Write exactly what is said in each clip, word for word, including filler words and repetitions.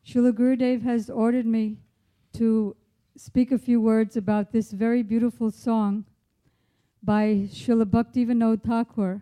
Srila Gurudev has ordered me to speak a few words about this very beautiful song by Srila Bhaktivinoda Thakur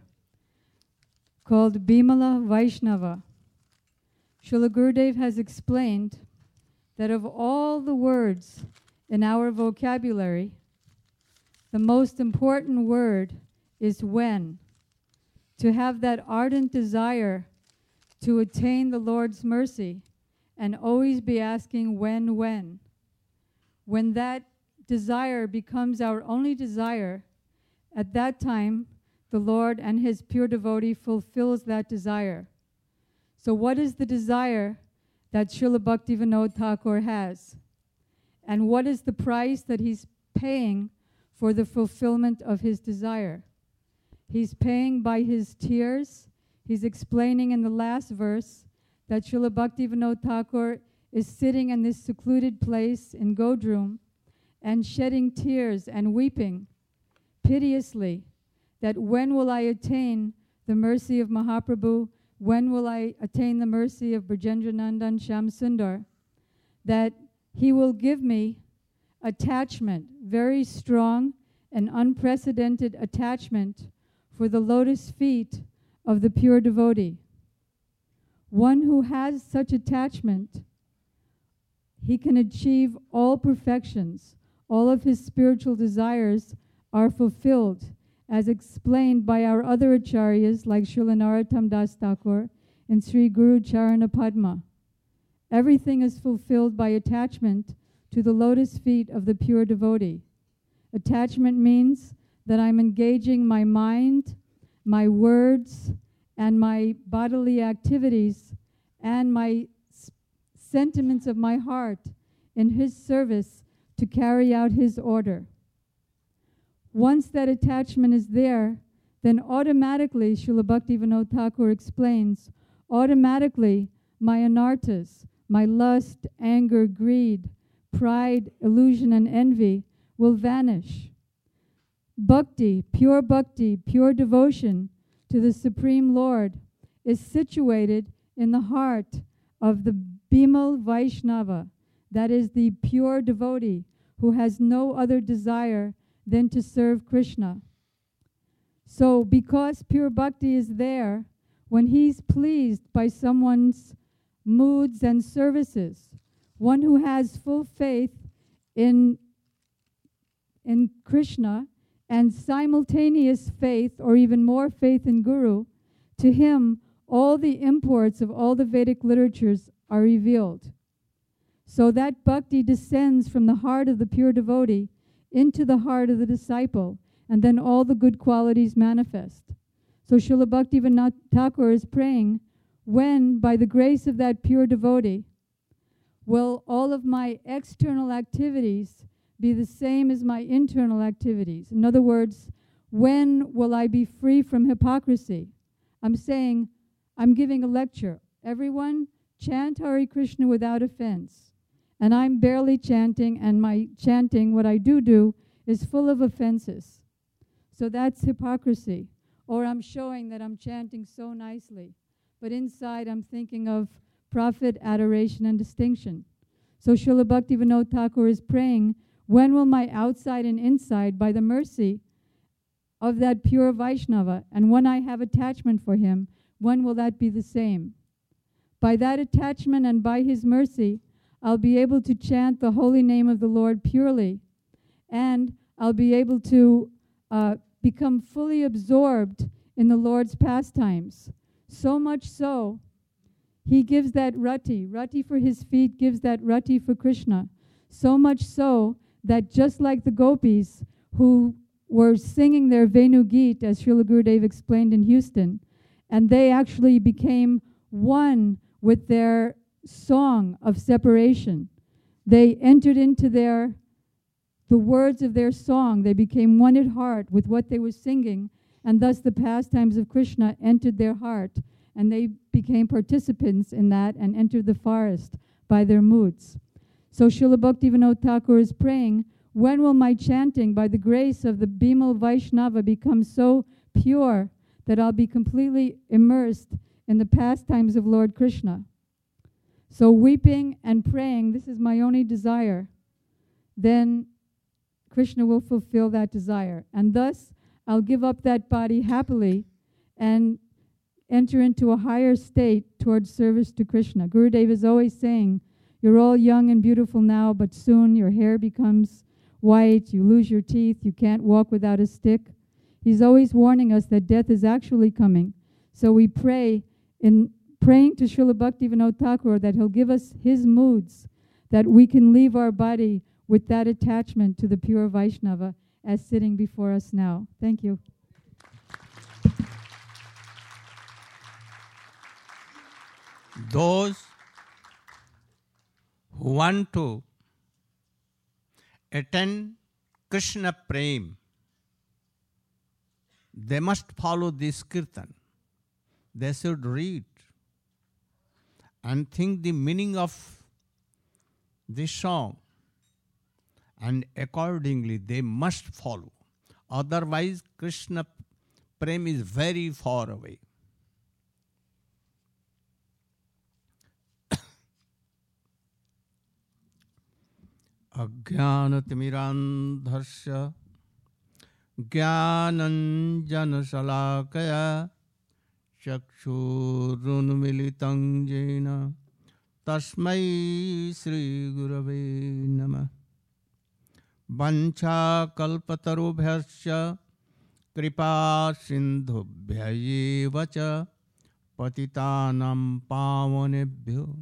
called Bimala Vaishnava. Srila Gurudev has explained that of all the words in our vocabulary, the most important word is when. To have that ardent desire to attain the Lord's mercy and always be asking when, when. When that desire becomes our only desire, at that time the Lord and His pure devotee fulfills that desire. So what is the desire that Srila Bhaktivinoda Thakur has? And what is the price that he's paying for the fulfillment of his desire? He's paying by his tears. He's explaining in the last verse that Srila Bhaktivinoda Thakur is sitting in this secluded place in Godrum and shedding tears and weeping piteously that when will I attain the mercy of Mahaprabhu? When will I attain the mercy of Brajendra Nandan Shyam Sundar? That he will give me attachment, very strong and unprecedented attachment for the lotus feet of the pure devotee. One who has such attachment, he can achieve all perfections. All of his spiritual desires are fulfilled, as explained by our other acharyas like Srila Narottam Das Thakur and Sri Guru Charana Padma. Everything is fulfilled by attachment to the lotus feet of the pure devotee. Attachment means that I'm engaging my mind, my words, and my bodily activities and my s- sentiments of my heart in his service to carry out his order. Once that attachment is there, then automatically, Srila Bhaktivinoda Thakur explains, automatically my anarthas, my lust, anger, greed, pride, illusion, and envy will vanish. Bhakti, pure bhakti, pure devotion to the Supreme Lord is situated in the heart of the Bimal Vaishnava, that is the pure devotee who has no other desire than to serve Krishna. So because pure bhakti is there, when he's pleased by someone's moods and services, one who has full faith in, in Krishna and simultaneous faith or even more faith in Guru, to him all the imports of all the Vedic literatures are revealed. So that bhakti descends from the heart of the pure devotee into the heart of the disciple, and then all the good qualities manifest. So Srila Bhaktivinoda Thakur is praying, when, by the grace of that pure devotee, will all of my external activities be the same as my internal activities? In other words, when will I be free from hypocrisy? I'm saying, I'm giving a lecture. Everyone, chant Hare Krishna without offense. And I'm barely chanting, and my chanting, what I do do, is full of offenses. So that's hypocrisy. Or I'm showing that I'm chanting so nicely, but inside I'm thinking of profit, adoration, and distinction. So Srila Bhaktivinoda Thakur is praying, when will my outside and inside, by the mercy of that pure Vaishnava, and when I have attachment for him, when will that be the same? By that attachment and by his mercy, I'll be able to chant the holy name of the Lord purely, and I'll be able to uh, become fully absorbed in the Lord's pastimes. So much so, he gives that rati, rati for his feet, gives that rati for Krishna. So much so that just like the gopis who were singing their Venu Geet, as Srila Gurudev explained in Houston, and they actually became one with their song of separation. They entered into their, the words of their song. They became one at heart with what they were singing, and thus the pastimes of Krishna entered their heart, and they became participants in that and entered the forest by their moods. So Srila Bhaktivinoda Thakur is praying, when will my chanting by the grace of the Bimal Vaishnava become so pure that I'll be completely immersed in the pastimes of Lord Krishna? So weeping and praying, this is my only desire, then Krishna will fulfill that desire. And thus, I'll give up that body happily and enter into a higher state towards service to Krishna. Gurudev is always saying, you're all young and beautiful now, but soon your hair becomes white, you lose your teeth, you can't walk without a stick. He's always warning us that death is actually coming. So we pray, in praying to Srila Bhaktivinoda Thakur, that he'll give us his moods, that we can leave our body with that attachment to the pure Vaishnava as sitting before us now. Thank you. Those who want to attend Krishna Prem, they must follow this kirtan. They should read and think the meaning of this song, and accordingly they must follow. Otherwise, Krishna Prem is very far away. Ajnanatimirandharsya Jnananjanasalakaya Chakshurunmilitam jena Tasmai Sri Gurave Namah. Vancha kalpatarubhyasya kripa sindhubhya cha patitanam pavanebhyo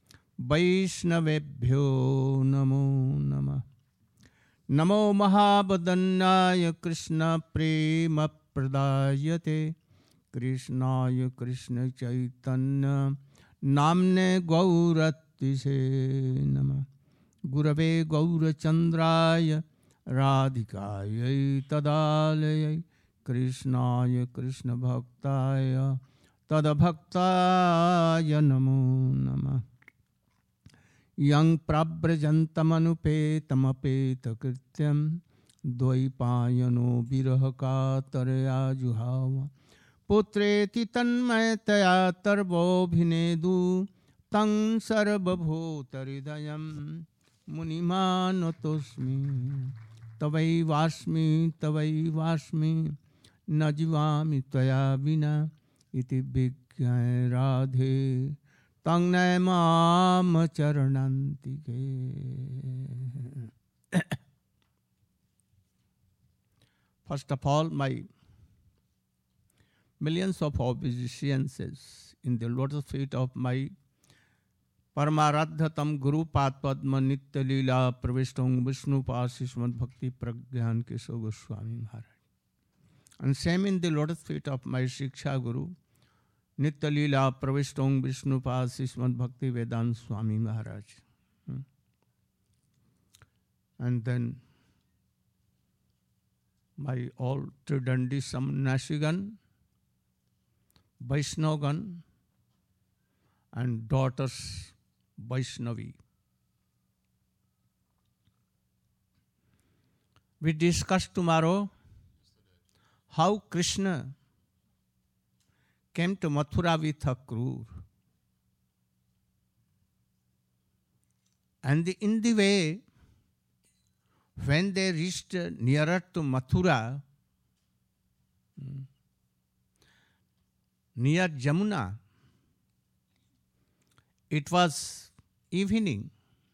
Vaishnavebhyo namo namah. Namo Mahabadanyaya Krishna Prema Pradayate Krishnaya Krishna Chaitanya Namne Gauratise Namah. Gurave Gaurachandraya Radhikaya Tadalaya Krishnaya Krishna Bhaktaya Tadabhaktaya Namo Namah. Yang prabrajantamanupeta krityam dvaipayano virahakatarya juhava putreti tanmayataya tarvo bhinedu tang sarvabhutaridayam munimanatosmi tavai vasmi tavai vasmi najivami tvaya vina iti vigyaya radhe Tang Naimam Charanantike. First of all, my millions of obeisances in the lotus feet of my Paramaradhatam Guru Padma Nitya Leela Pravishtam Vishnu Pasishmad Bhakti Pragyan Keshav Goswami Maharaj. And same in the lotus feet of my Shiksha Guru Nitya Leela Pravishtam Vishnu Pasishmad Bhakti Vedanta Swami Maharaj. Hmm. And then my all Tridandi Samnashigan, Vaishnavan, and daughters Vaishnavi. We discuss tomorrow how Krishna came to Mathura with Akrur. And the, in the way, when they reached nearer to Mathura, near Jamuna, it was evening.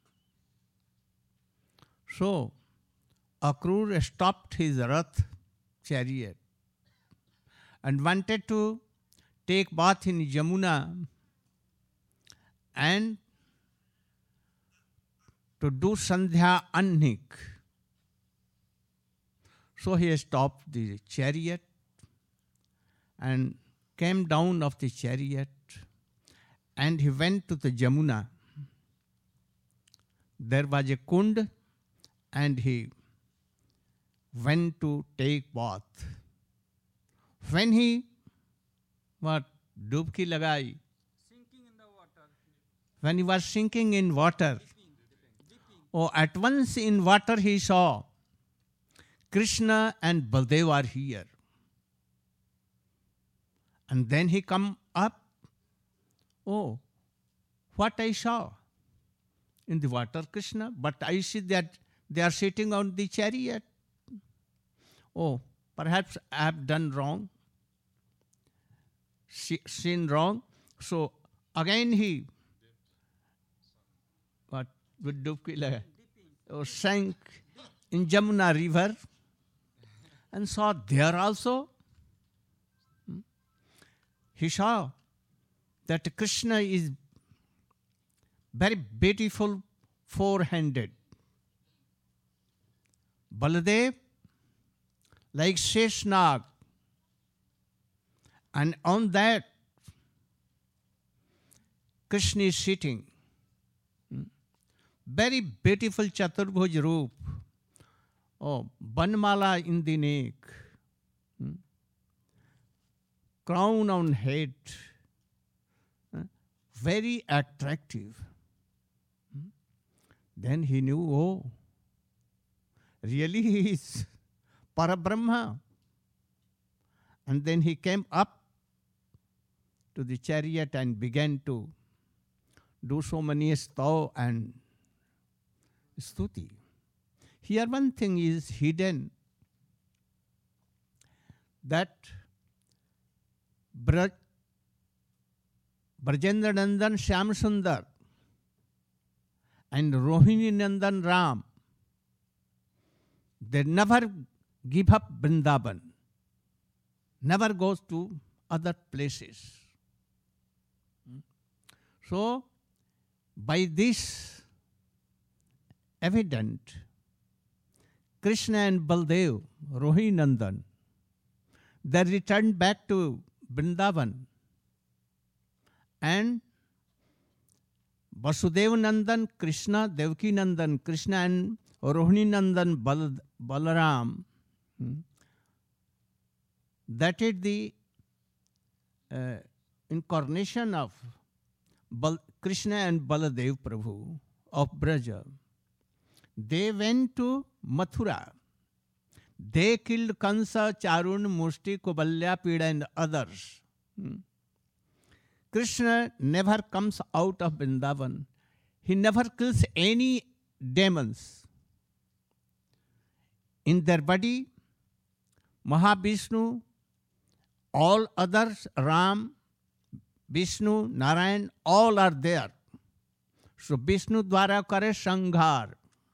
So, Akrur stopped his Rath chariot and wanted to take bath in Jamuna and to do Sandhya Annik. So he stopped the chariot and came down of the chariot and he went to the Jamuna. There was a kund and he went to take bath. When he what dubki lagai, sinking in the water. When he was sinking in water, dipping, dipping. Oh, at once in water he saw Krishna and Baldev are here. And then he come up. Oh, what I saw? in the water, Krishna, but I see that they are sitting on the chariot. Oh, perhaps I have done wrong, sin wrong. So again he, what, with dubki laga, oh, sank in Jamuna river and saw there also. He saw that Krishna is very beautiful, four-handed. Baladev, like Sheshnag, and on that Krishna is sitting. Very beautiful Chaturbhuj Roop. Oh, Banmala in the neck. Crown on head. Very attractive. Then he knew, oh, really he is Parabrahma. And then he came up to the chariot and began to do so many stav and stuti. Here one thing is hidden, that Braj, Brajendra Nandan Shyam Sundar and Rohini Nandan Ram, they never give up Vrindavan, never goes to other places. So, by this evident, Krishna and Baldev, Rohini Nandan, they returned back to Vrindavan, and Vasudeva Nandan, Krishna, Devaki Nandan, Krishna and Rohini Nandan, Bal, Balaram, hmm, that is the uh, incarnation of Bal, Krishna and Baladev Prabhu of Braja. They went to Mathura. They killed Kansa, Charun, Mushti, Kubalya, Pida and others. Hmm. Krishna never comes out of Vrindavan. He never kills any demons. In their body, Mahavishnu, all others, Ram, Vishnu, Narayan, all are there. So Vishnu dwara kare sanghar.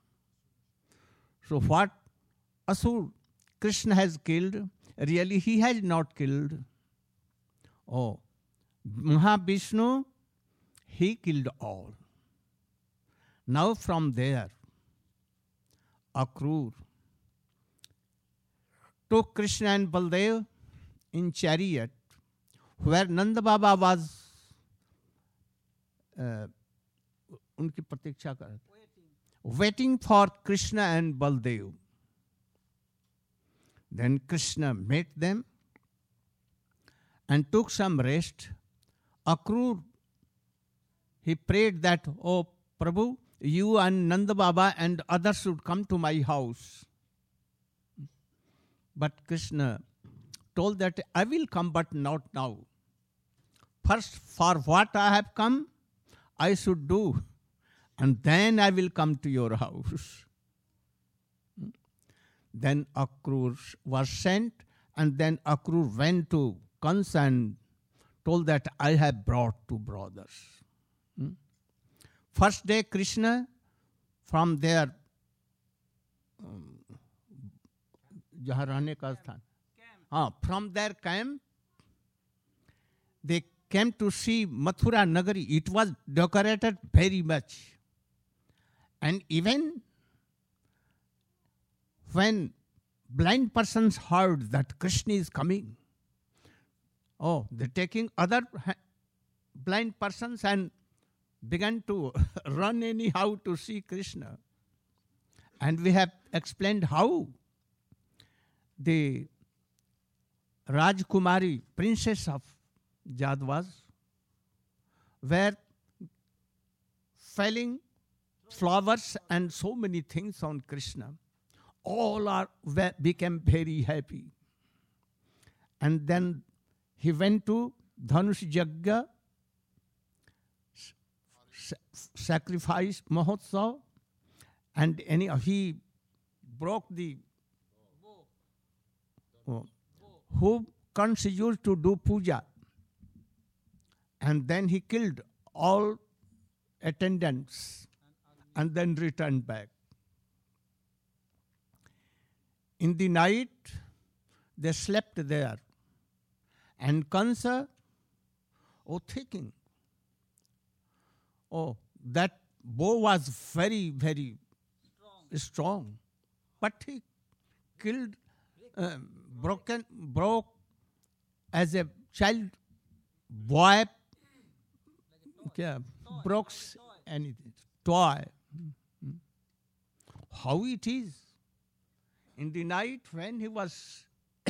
So what Asur Krishna has killed, really he has not killed. Oh, Mahavishnu, he killed all. Now from there, Akrur took Krishna and Baldev in chariot, where Nanda Baba was uh, unki pratiksha kar, waiting for Krishna and Baldev. Then Krishna met them and took some rest. Akrur, he prayed that, oh Prabhu, you and Nanda Baba and others should come to my house. But Krishna told that I will come, but not now. First, for what I have come, I should do, and then I will come to your house. Then Akrur was sent, and then Akrur went to Kansa and told that I have brought two brothers. Hmm? First day, Krishna, from their um, जहाँ रहने का स्थान, हाँ, from their camp, they came to see Mathura Nagari. It was decorated very much. And even when blind persons heard that Krishna is coming, oh, they're taking other blind persons and began to run anyhow to see Krishna. And we have explained how the Rajkumari, princess of Jadwas, were felling flowers and so many things on Krishna. All are became very happy. And then he went to Dhanush Yagya, sacrifice Mahotsav, and any, he broke the, oh, who Kansa used to do puja, and then he killed all attendants and then returned back. In the night, they slept there, and Kansa, oh, thinking, oh, that bow was very, very strong, strong. But he killed, uh, broken, broke as a child boy, yeah, broke anything, toy. Mm-hmm. How it is? In the night when he was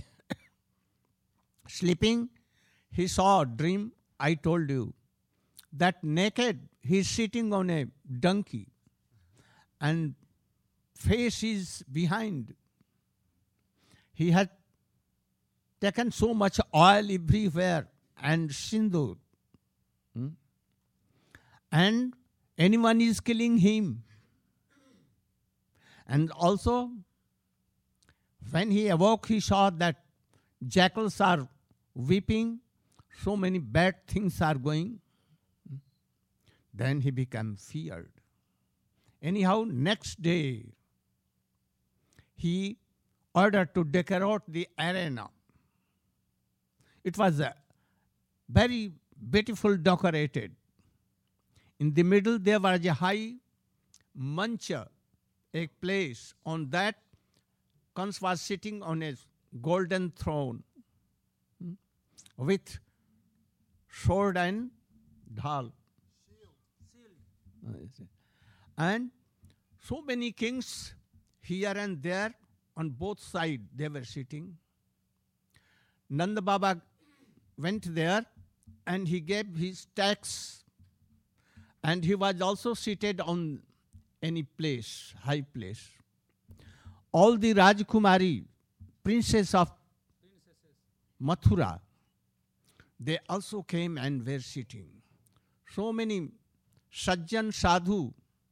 sleeping, he saw a dream, I told you, that naked he is sitting on a donkey and face is behind. He had taken so much oil everywhere and sindoor. Hmm? And anyone is killing him. And also, when he awoke, he saw that jackals are weeping, so many bad things are going. Then he became feared. Anyhow, next day, he ordered to decorate the arena. It was a very beautiful decorated. In the middle, there was a high mancha, a place. On that, Kans was sitting on a golden throne hmm, with sword and dhal. And so many kings here and there on both sides they were sitting. Nanda Baba went there and he gave his tax, and he was also seated on any place, high place. All the Rajkumari, princess of Mathura, they also came and were sitting. So many Sajjan Sadhu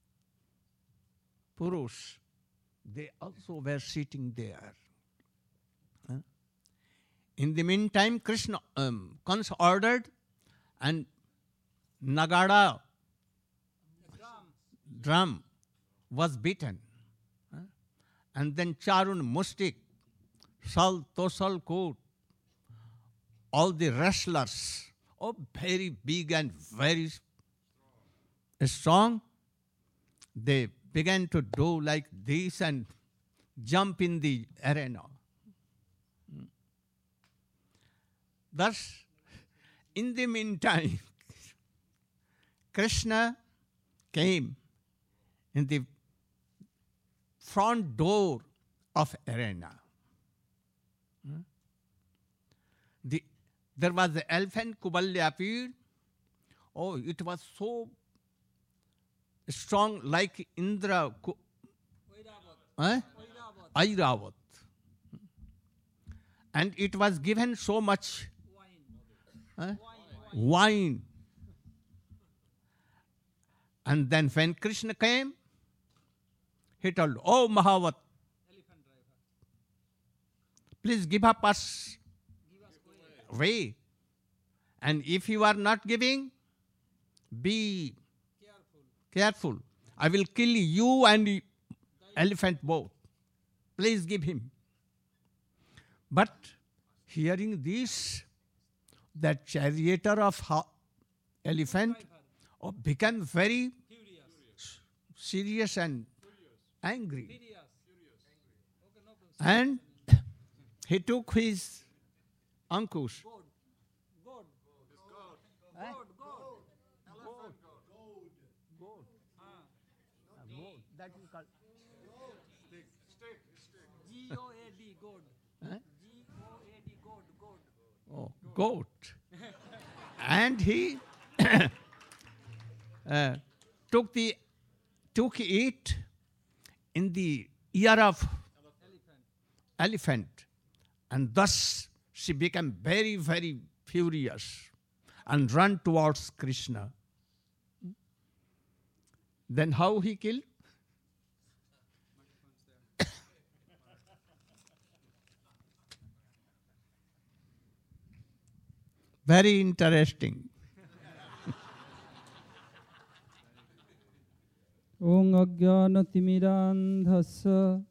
Purush, they also were sitting there. Huh? In the meantime, Krishna, um, Kans ordered, and Nagada drum, drum was beaten. Huh? And then Charun Mustik, Sal Tosal Kot, all the wrestlers, oh, very big and very strong, they began to do like this and jump in the arena. Thus, in the meantime, Krishna came in the front door of arena. The, there was the elephant Kubalya appeared. Oh, it was so strong, like Indra, eh? Airavat. And it was given so much wine. Eh? wine. wine. And then when Krishna came, he told, "Oh Mahavat, please give up us way. And if you are not giving, be careful. I will kill you and the elephant both. Please give him." But hearing this, that charioteer of ha- elephant oh, became very serious and angry. And he took his ankush. That is called stick. Stick. G O A D, goat. G O A D, goat, goat. Oh, goat. And he uh, took the took it in the ear of elephant. elephant, and thus she became very, very furious and ran towards Krishna. Then how he killed? Very interesting. Om Ajnana-timirandhasya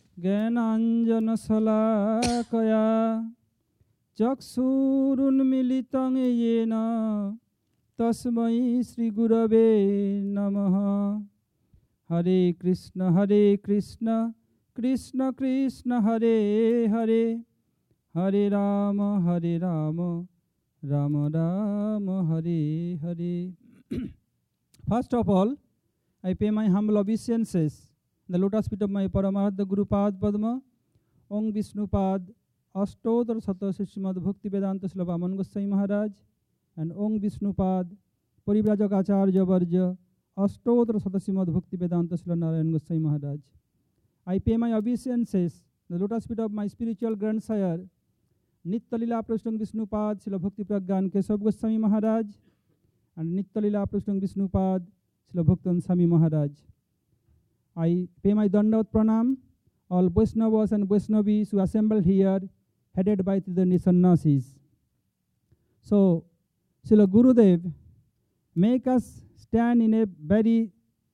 Jnananjana-salakaya Chaksurunmilitang yena Tasmai Sri Gurave Namaha. Hare Krishna, Hare Krishna, Krishna Krishna, Hare Hare, Hare Rama, Hare Rama, Rama Rama, Hare Hare. First of all, I pay my humble obeisances in the lotus feet of my Paramahansa Guru Pad Padma, Om Vishnu Pad, Ashtodhar Satasya Srimad Bhakti Vedanta Srila Vaman Goswami Maharaj, and Om Vishnu Pad, Parivrajak Acharya Varja, Ashtodhar Satasya Srimad Bhakti Vedanta Srila Narayan Goswami Maharaj. I pay my obeisances in the lotus feet of my spiritual grandsire, Nitya Lila Prasthang Vishnu Pad, Srila Bhakti Pragyan Keshav Goswami Maharaj, and Nitya Lila Prasthang Vishnu Pad, Srila Bhaktan Swami Maharaj. I pay my Dandavat Pranam, all Vaishnavas and Vaishnavis who assembled here, headed by the Sannyasis. So, Srila Gurudev, make us stand in a very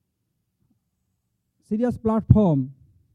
serious platform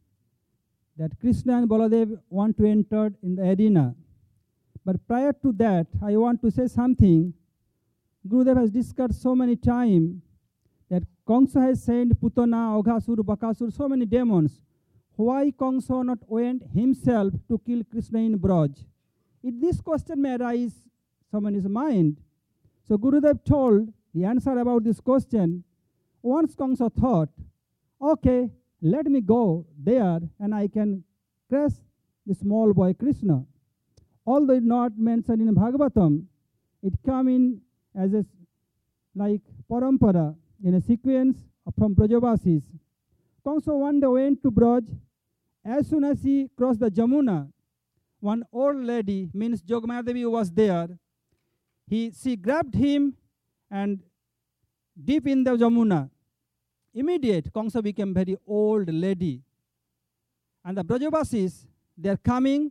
that Krishna and Baladev want to enter in the arena. But prior to that, I want to say something. Gurudev has discussed so many times that Kamsa has sent Putana, Aghasur, Bakasur, so many demons. Why Kamsa not went himself to kill Krishna in Braj? If this question may arise someone's mind. So Gurudev told the answer about this question. Once Kamsa thought, okay, let me go there and I can crush the small boy Krishna. Although it's not mentioned in Bhagavatam, it come in as a like parampara, in a sequence from Brajavasis. Kamsa one day went to Braj. As soon as he crossed the Jamuna, one old lady, means Jogamaya Devi, was there. He, she grabbed him and deep in the Jamuna. Immediate, Kamsa became very old lady. And the Brajavasis, they are coming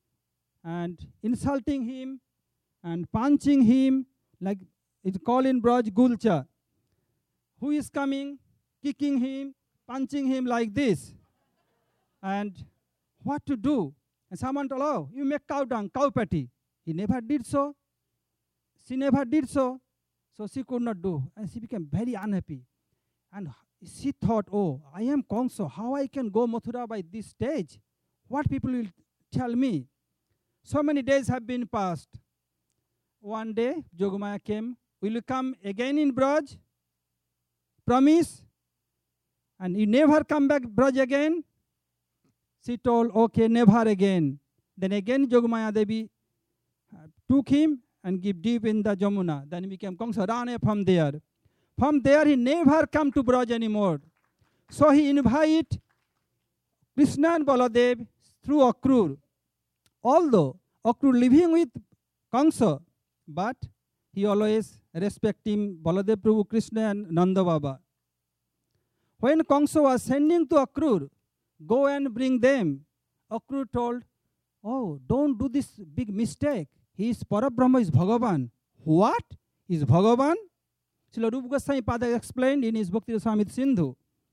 and insulting him and punching him, like it's called in Braj Gulcha. Who is coming, kicking him, punching him like this? And what to do? And someone told, oh, you make cow dung, cow patty. He never did so. She never did so. So she could not do. And she became very unhappy. And she thought, oh, I am Kamsa. How I can go Mathura by this stage? What people will tell me? So many days have been passed. One day, Jogamaya came. Will you come again in Braj? Promise? And you never come back Braj again? She told, okay, never again. Then again Jogamaya Devi uh, took him and give deep in the Jamuna. Then he became Kamsa, ran away from there. From there he never come to Braj anymore. So he invite Krishna and Baladev through Akrur. Although Akrur living with Kamsa, but he always respecting Baladev Prabhu, Krishna and Nanda Baba. When Kamsa was sending to Akrur, go and bring them, Akrur told, oh, don't do this big mistake. He is Parabrahma, is Bhagavan. What? Is Bhagavan? Srila Rupa Goswami Pada explained in his Bhakti Rasamrita Sindhu.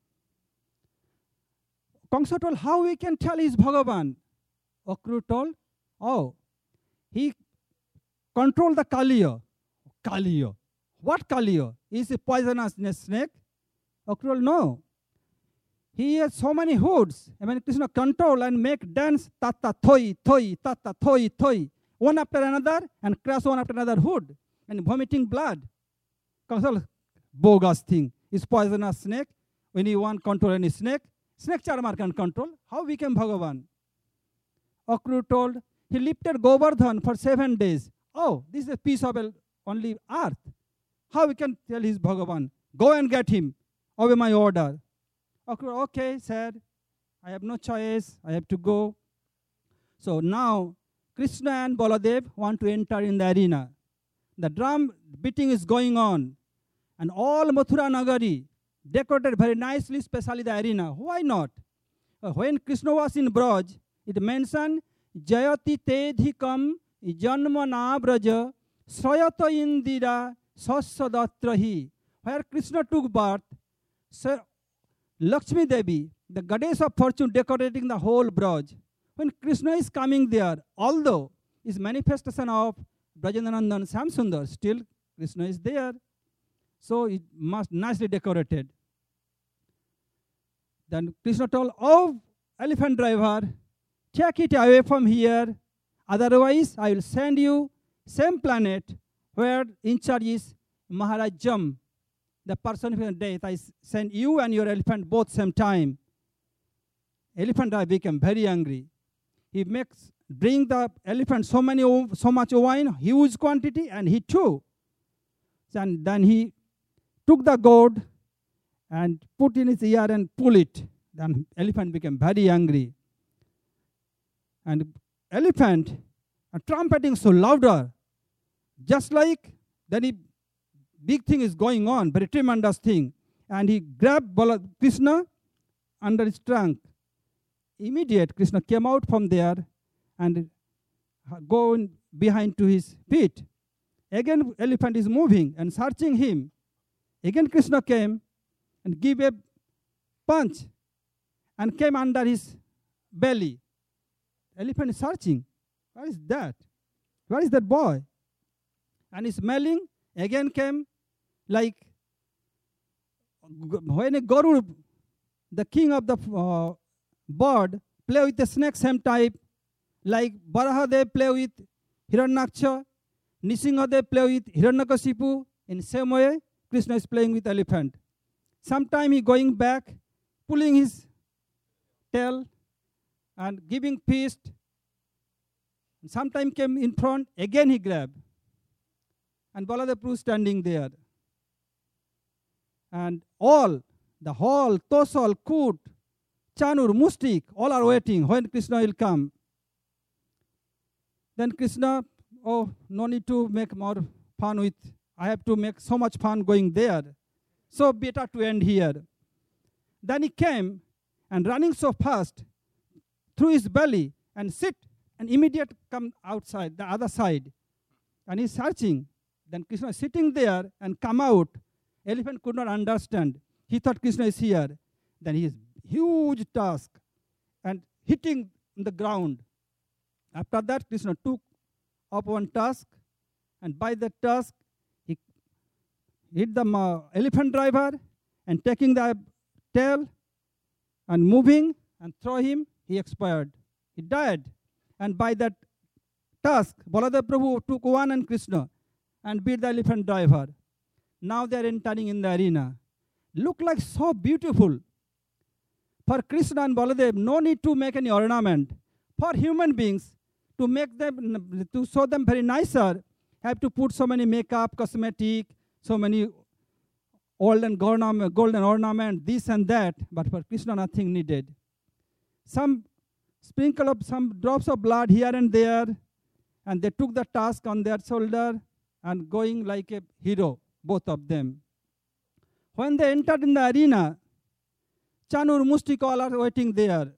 Kamsa told, how we can tell he is Bhagavan? Akrur told, oh, he controlled the Kaliya. Kaliya. What Kaliya? Is a poisonous snake? Akrur, no. He has so many hoods. I mean, Krishna control and make dance, tata thoi, thoi, tata thoi, thoi, one after another, and crash one after another hood, and vomiting blood. Kamsa, bogus thing. Is poisonous snake. When you want control any snake, snake charmer can control. How became Bhagavan? Akrur told, he lifted Govardhan for seven days. Oh, this is a piece of only earth. How we can tell he is Bhagavan? Go and get him. Obey my order. Akrur, okay, said, I have no choice. I have to go. So now, Krishna and Baladev want to enter in the arena. The drum beating is going on. And all Mathura Nagari, decorated very nicely, especially the arena. Why not? Uh, when Krishna was in Braj, it mentioned, Jayati tedhikam janmana braja srayata indira sasadatrahi. Where Krishna took birth, so Lakshmi Devi, the goddess of fortune, decorating the whole Braj. When Krishna is coming there, although is manifestation of Brajanandan Samsundar, still Krishna is there. So it must nicely decorated. Then Krishna told, oh, elephant driver, take it away from here. Otherwise, I will send you same planet where in charge is Maharaj Jam, the person who death. I send you and your elephant both same time. Elephant driver became very angry. He makes bring the elephant so many so much wine, huge quantity, and he too. And then he took the gourd and put in his ear and pull it. Then elephant became very angry. And elephant uh, trumpeting so louder, just like then he big thing is going on, very tremendous thing. And he grabbed Bala, Krishna under his trunk. Immediate Krishna came out from there and going behind to his feet. Again elephant is moving and searching him. Again Krishna came and gave a punch and came under his belly. Elephant is searching. What is that? Where is that boy? And he's smelling. Again came like when a Garu, the king of the uh, bird, play with the snake same type, like Baraha they play with Hiranyaksha, Nisingha they play with Hiranyakasipu. In same way, Krishna is playing with elephant. Sometime he going back, pulling his tail and giving feast. Sometime came in front, again he grabbed. And Baladev Prabhu standing there. And all, the whole, Tosal, Kut, Chanur, Mustik, all are waiting when Krishna will come. Then Krishna, oh, no need to make more fun with, I have to make so much fun going there. So better to end here. Then he came and running so fast through his belly and sit and immediate come outside, the other side. And he's searching. Then Krishna is sitting there and come out. Elephant could not understand. He thought Krishna is here. Then his huge tusk and hitting the ground. After that, Krishna took up one tusk, and by that tusk, he hit the uh, elephant driver and taking the tail and moving and throw him, he expired. He died. And by that tusk, Baladev Prabhu took one and Krishna and beat the elephant driver. Now they are entering in the arena. Look like so beautiful. For Krishna and Baladev, no need to make any ornament. For human beings, to make them, to show them very nicer, have to put so many makeup, cosmetic, so many golden ornament, golden ornament, this and that. But for Krishna, nothing needed. Some sprinkle of some drops of blood here and there, and they took the task on their shoulder and going like a hero, both of them. When they entered in the arena, Chanur, Mustik all are waiting there.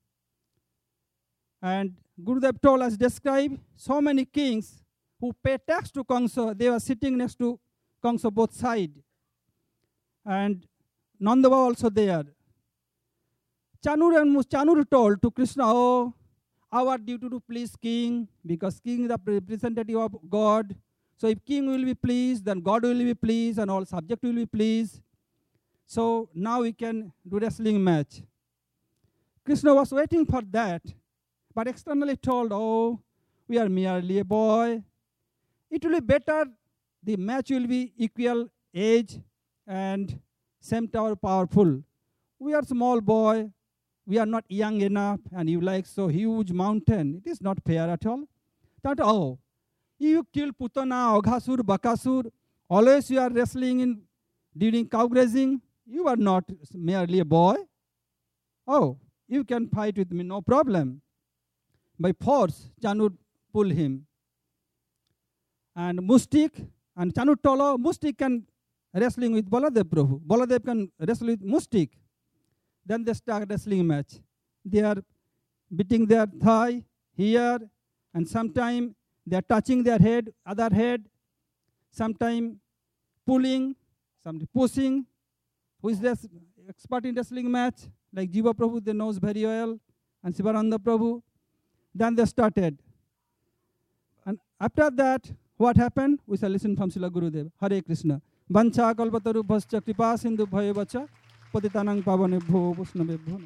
And Gurudev told us, describe so many kings who pay tax to Kamsa. They were sitting next to Kamsa both sides. And Nandava also there. Chanur and Mus- Chanur told to Krishna, oh, our duty to please king, because king is the representative of God. So if king will be pleased, then God will be pleased, and all subject will be pleased. So now we can do wrestling match. Krishna was waiting for that, but externally told, oh, we are merely a boy. It will be better, the match will be equal age and same tower powerful. We are small boy, we are not young enough, and you like so huge mountain. It is not fair at all. That, oh, you kill Putana, Aghasur, Bakasur, always you are wrestling in during cow grazing. You are not merely a boy. Oh, you can fight with me, no problem. By force, Chanur pull him. And Mustik, and Chanur told, oh, Mustik can wrestling with Baladev Prabhu. Baladev can wrestle with Mustik. Then they start wrestling match. They are beating their thigh here, and sometime they are touching their head, other head, sometime pulling, sometime pushing. Who is this expert in wrestling match? Like Jiva Prabhu, they knows very well, and Sivananda Prabhu. Then they started. And after that, what happened? We shall listen from Srila Gurudev. Hare Krishna. Vancha kalpataru bhascha kripa sindhu bhayevacha patitanang pavanebhyo vaishnavebhyo.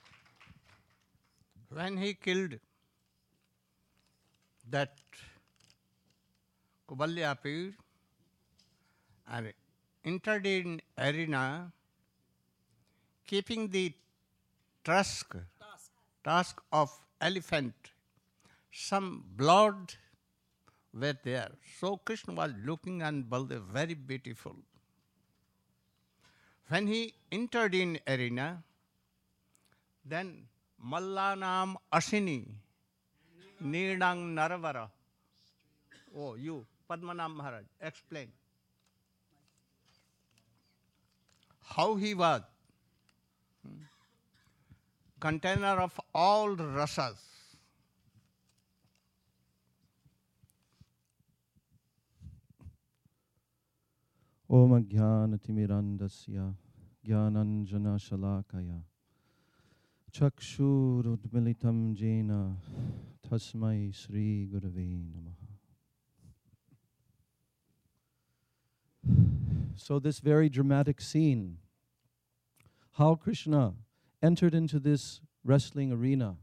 When he killed that Kubalya Peer and entered in arena, keeping the tusk, task. task of elephant, some blood were there. So Krishna was looking and Baldev very beautiful. When he entered in arena, then Mallanam Ashini, Nidang Naravara. Oh, you, Padmanam Maharaj, explain. How he was hmm, container of all rasas. Om Ajnanatimirandasya Jnananjana Shalakaya Chakshurudmilitam Jena Tasmai Sri Gurave Namaha. So this very dramatic scene, how Krishna entered into this wrestling arena,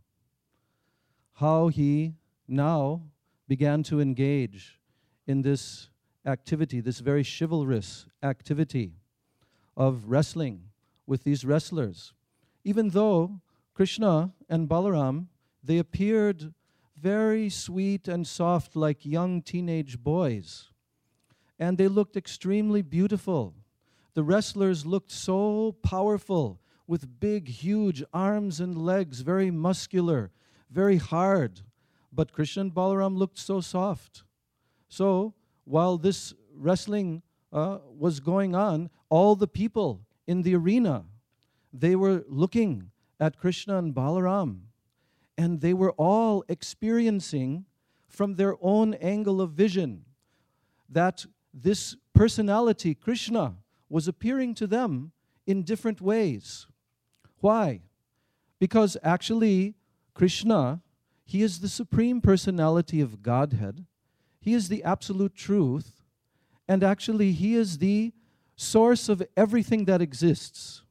how he now began to engage in this activity, this very chivalrous activity of wrestling with these wrestlers. Even though Krishna and Balaram, they appeared very sweet and soft like young teenage boys. And they looked extremely beautiful. The wrestlers looked so powerful with big, huge arms and legs, very muscular, very hard. But Krishna and Balaram looked so soft. So while this wrestling uh, was going on, all the people in the arena, they were looking at Krishna and Balaram, and they were all experiencing from their own angle of vision that this personality, Krishna, was appearing to them in different ways. Why? Because actually, Krishna, he is the supreme personality of Godhead. He is the absolute truth, and actually he is the source of everything that exists.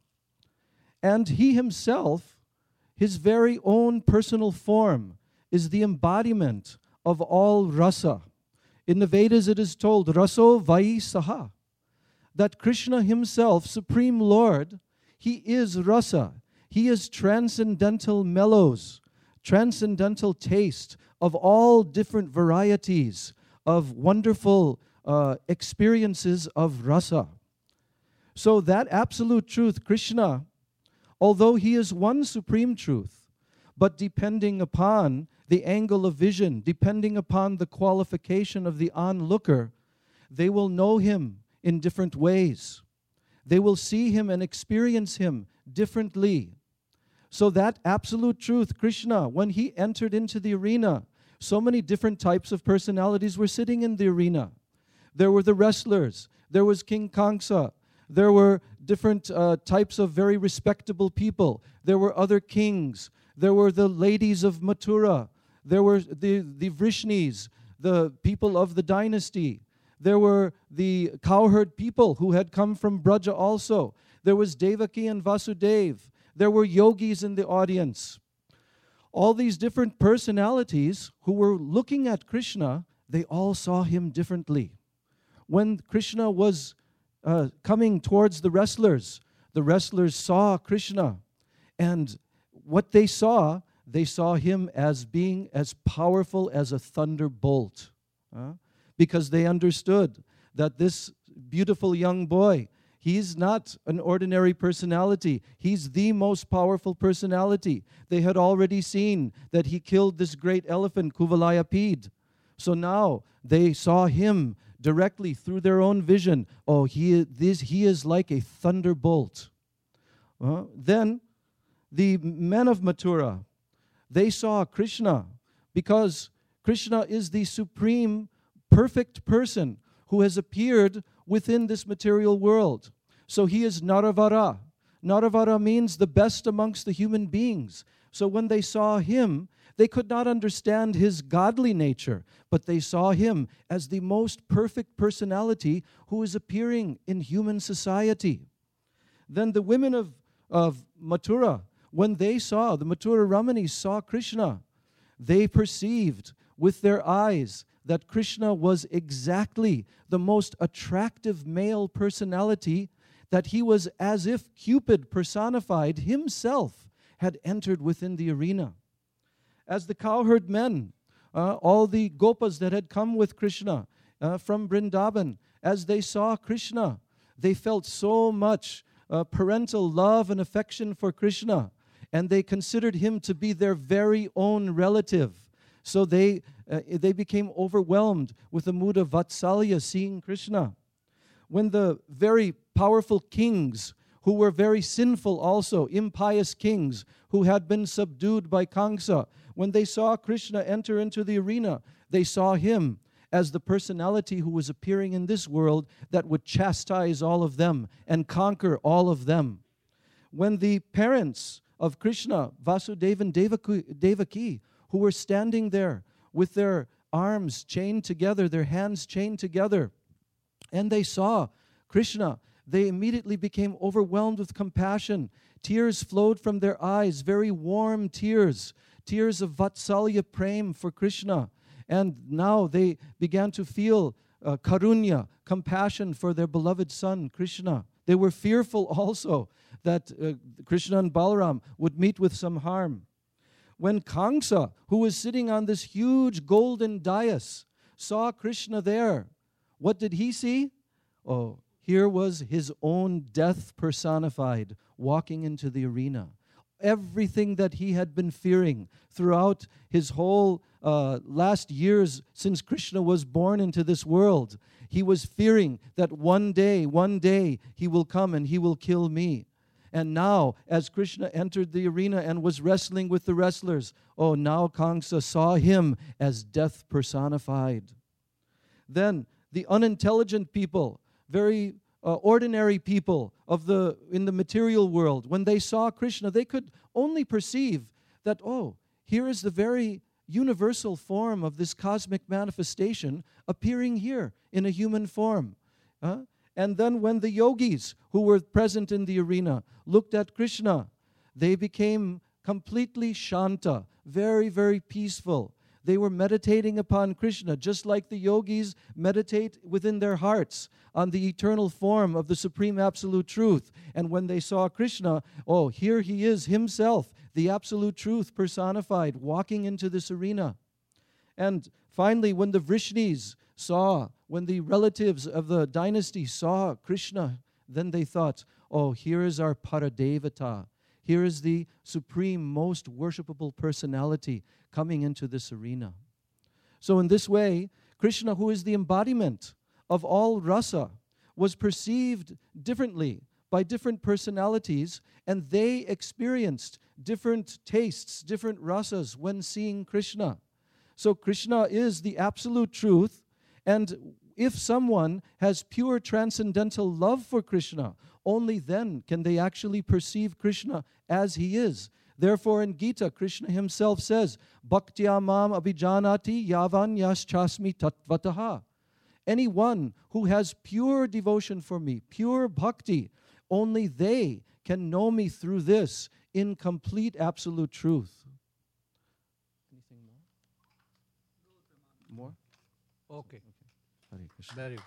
And he himself, his very own personal form, is the embodiment of all rasa. In the Vedas it is told, raso vai saha, that Krishna himself, Supreme Lord, he is rasa. He is transcendental mellows, transcendental taste of all different varieties of wonderful uh, experiences of rasa. So that absolute truth, Krishna, although he is one supreme truth, but depending upon the angle of vision, depending upon the qualification of the onlooker, they will know him in different ways. They will see him and experience him differently. So that absolute truth, Krishna, when he entered into the arena, so many different types of personalities were sitting in the arena. There were the wrestlers, there was King Kamsa, there were different uh, types of very respectable people, there were other kings, there were the ladies of Mathura, there were the, the Vrishnis, the people of the dynasty, there were the cowherd people who had come from Braja also, there was Devaki and Vasudev, there were yogis in the audience. All these different personalities who were looking at Krishna, they all saw him differently. When Krishna was uh, coming towards the wrestlers, the wrestlers saw Krishna, and what they saw, they saw him as being as powerful as a thunderbolt, uh, because they understood that this beautiful young boy, he's not an ordinary personality. He's the most powerful personality. They had already seen that he killed this great elephant, Kuvalayapid. So now they saw him directly through their own vision, oh, he, this, he is like a thunderbolt. Uh, then the men of Mathura, they saw Krishna because Krishna is the supreme, perfect person who has appeared within this material world. So he is Naravara. Naravara means the best amongst the human beings. So when they saw him, they could not understand his godly nature, but they saw him as the most perfect personality who is appearing in human society. Then the women of, of Mathura, when they saw, the Mathura Ramanis saw Krishna, they perceived with their eyes that Krishna was exactly the most attractive male personality, that he was as if Cupid personified himself had entered within the arena. As the cowherd men, uh, all the gopas that had come with Krishna uh, from Vrindavan, as they saw Krishna, they felt so much uh, parental love and affection for Krishna, and they considered him to be their very own relative. So they, uh, they became overwhelmed with a mood of Vatsalya, seeing Krishna. When the very powerful kings, who were very sinful also, impious kings, who had been subdued by Kamsa, when they saw Krishna enter into the arena, they saw him as the personality who was appearing in this world that would chastise all of them and conquer all of them. When the parents of Krishna, Vasudeva and Devaki, Devaki, who were standing there with their arms chained together, their hands chained together, and they saw Krishna, they immediately became overwhelmed with compassion. Tears flowed from their eyes, very warm tears, tears of Vatsalya Prem for Krishna. And now they began to feel uh, karunya, compassion for their beloved son, Krishna. They were fearful also that uh, Krishna and Balaram would meet with some harm. When Kamsa, who was sitting on this huge golden dais, saw Krishna there, what did he see? Oh, here was his own death personified, walking into the arena. Everything that he had been fearing throughout his whole uh, last years since Krishna was born into this world, he was fearing that one day, one day, he will come and he will kill me. And now, as Krishna entered the arena and was wrestling with the wrestlers, oh, now Kamsa saw him as death personified. Then the unintelligent people, very uh, ordinary people of the in the material world, when they saw Krishna, they could only perceive that, oh, here is the very universal form of this cosmic manifestation appearing here in a human form. Uh, and then when the yogis who were present in the arena looked at Krishna, they became completely shanta, very, very peaceful. They were meditating upon Krishna, just like the yogis meditate within their hearts on the eternal form of the Supreme Absolute Truth. And when they saw Krishna, oh, here he is himself, the Absolute Truth personified, walking into this arena. And finally, when the Vrishnis saw, when the relatives of the dynasty saw Krishna, then they thought, oh, here is our Paradevata. Here is the supreme, most worshipable personality coming into this arena. So in this way, Krishna, who is the embodiment of all rasa, was perceived differently by different personalities, and they experienced different tastes, different rasas when seeing Krishna. So Krishna is the absolute truth, and if someone has pure transcendental love for Krishna, only then can they actually perceive Krishna as he is. Therefore, in Gita, Krishna himself says, Bhaktya mam abhijanati yavan yaschasmi tatvataha. Anyone who has pure devotion for me, pure bhakti, only they can know me through this in complete absolute truth. Anything more? More? Okay. Okay. Hare Krishna. Very good.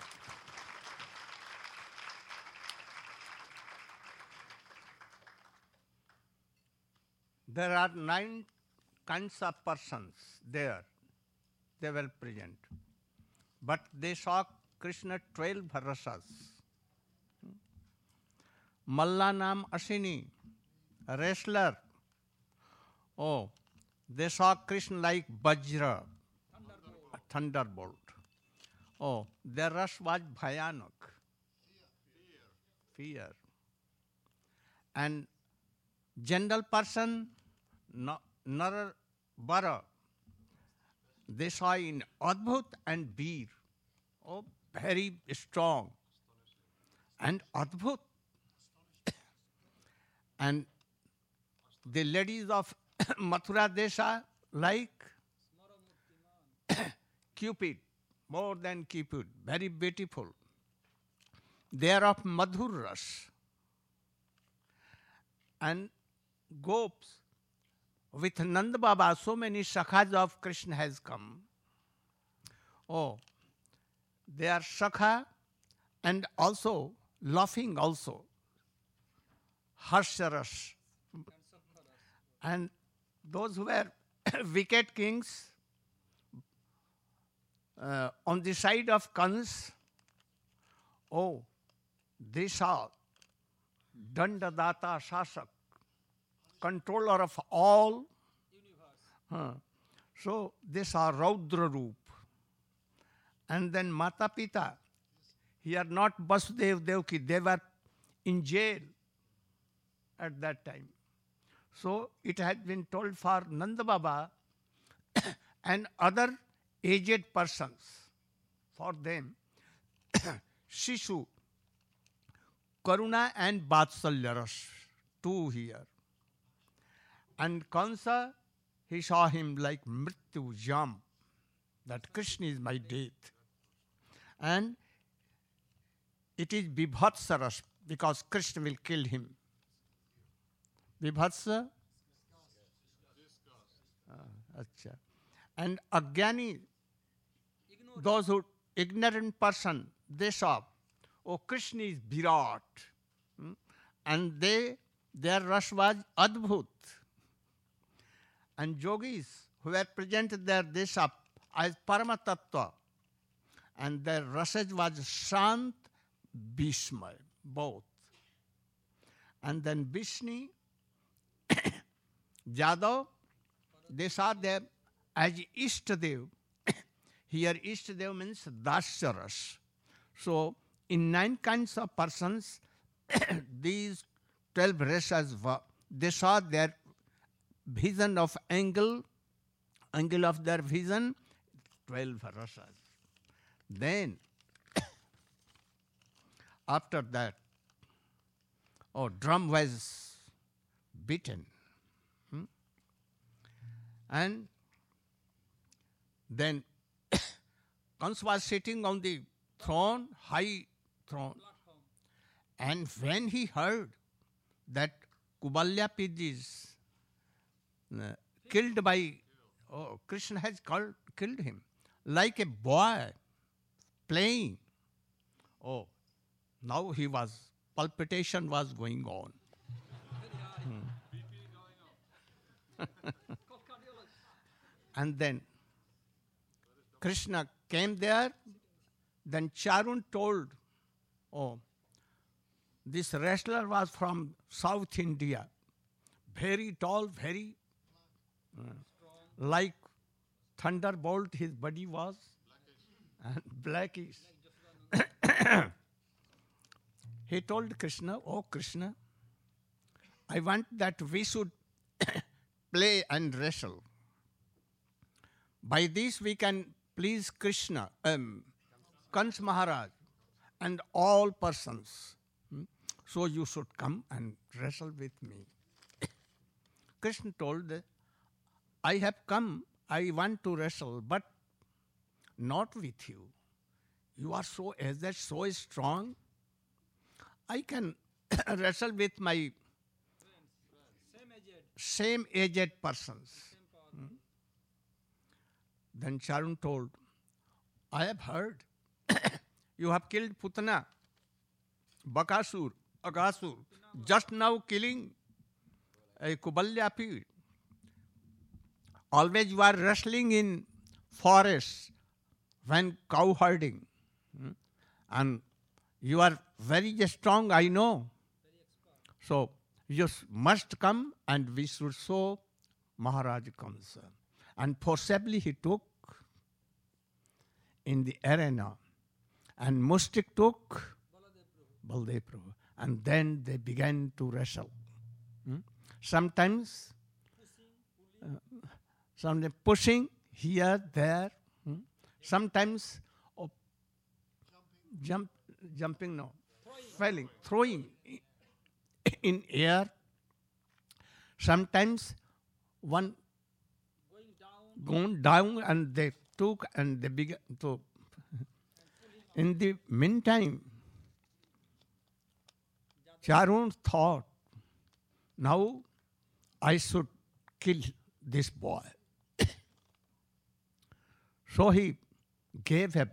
There are nine kinds of persons there. They were present. But they saw Krishna twelve rasas. Malla Nam Ashini, a wrestler. Oh, they saw Krishna like Vajra, a thunderbolt. Oh, their rush was bhayanak. Fear. And general person, no, Nar Bara, they saw in Adbhut and Veer. Oh, very strong. And Adbhut. And the ladies of Mathura Desha like Cupid, more than Cupid, very beautiful. They are of Madhur Ras. And Gops, with Nanda Baba, so many Shakhas of Krishna has come. Oh, they are Shakha and also laughing also. Harsharas. And those who were wicked kings, uh, on the side of Kans, oh, they saw Dandadata Shasak, controller of all. Huh. So they saw Raudra Roop. And then Mata Pita, here not Basudev Devaki, they were in jail at that time. So it had been told for Nanda Baba and other aged persons, for them, Shishu, Karuna and Vatsalya Ras, two here. And Kansa, he saw him like Mrityu Jam, that Krishna is my death. And it is Vibhatsa Ras, because Krishna will kill him. Vibhatsa? Ah, acha. And Agyani, those who, ignorant person, they saw, oh, Krishna is Virat. Hmm? And they, their rush was Adbhut. And yogis who were present there, they saw as Paramatattva. And their rasaj was Shant, Bhishma, both. And then Vishnu, Jadav, they saw them as Ishtadev. Here Ishtadev means Dasyaras. So in nine kinds of persons, these twelve rasas, they saw their vision of angle, angle of their vision, twelve rasas. Then, after that, oh, drum was beaten. Hmm? And then Kans was sitting on the throne, high throne. And when he heard that Kubalyapid is uh, killed by, oh, Krishna has called, killed him, like a boy playing. Oh, now he was, palpitation was going on. Hmm. And then Krishna came there, then Charun told, oh, this wrestler was from South India, very tall, very uh, like thunderbolt his body was, and blackish. He told Krishna, oh Krishna, I want that we should play and wrestle. By this we can please Krishna, um, Kans Maharaj, and all persons. Hmm? So you should come and wrestle with me. Krishna told, I have come, I want to wrestle, but not with you. You are so aged, so strong. I can wrestle with my same aged persons. Hmm? Then Charun told, I have heard you have killed Putana, Bakasur, Agasur, just now killing a Kubalyapid. Always you are wrestling in forests when cow herding. Hmm? And you are very strong, I know. So you must come and we should show Maharaj comes. And forcibly he took in the arena and Mustik took Baldev Prabhu. And then they began to wrestle. Hmm? Sometimes, uh, sometimes pushing here, there. Hmm? Sometimes oh, jump, jumping, no, falling, throwing in air. Sometimes one going down and they took and they began to. In the meantime, Charun thought, now I should kill this boy. So he gave a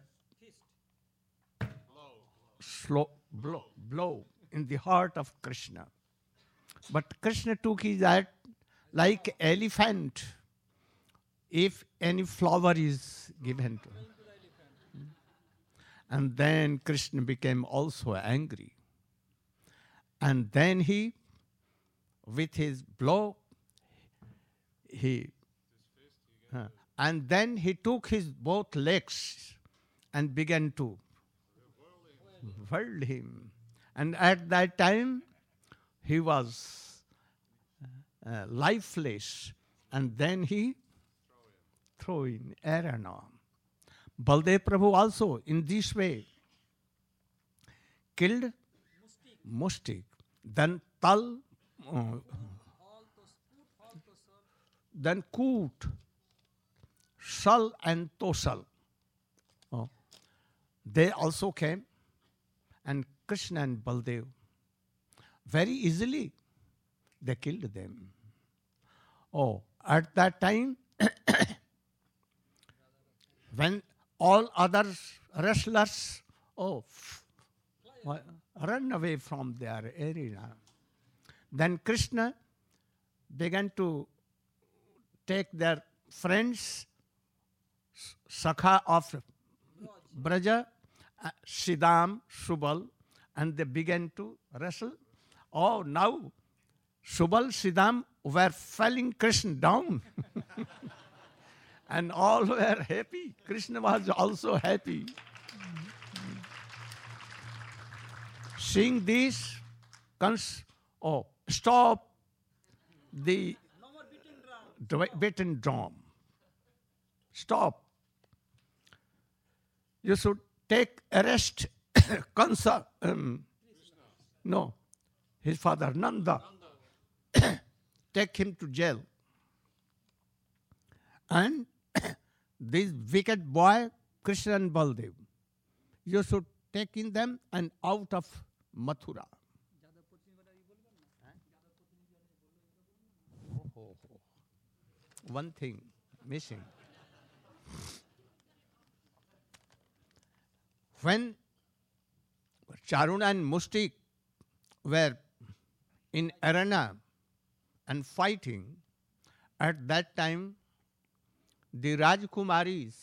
slow blow, blow in the heart of Krishna. But Krishna took his heart like elephant if any flower is given to him. And then Krishna became also angry. And then he, with his blow, he, uh, and then he took his both legs and began to whirl him. And at that time, he was uh, lifeless. And then he threw in arena. Baldev Prabhu also, in this way, killed Mustik. Then Tal, uh, then Koot, Shal and Tosal. Oh. They also came, and Krishna and Baldev, very easily, they killed them. Oh, at that time, when all other wrestlers, oh, run away from their arena. Then Krishna began to take their friends, Sakha of Braja, Siddham, Subal, and they began to wrestle. Oh, now Subal, Siddham were falling Krishna down. And all were happy. Krishna was also happy. Seeing this, cons- oh, stop the beaten drum. Stop. You should take arrest Kansa. Um, no, his father Nanda. Take him to jail. And this wicked boy, Krishna and Baldev, you should take in them and out of Mathura. One thing missing. When Charun and Mustik were in arena and fighting, at that time the Rajkumaris,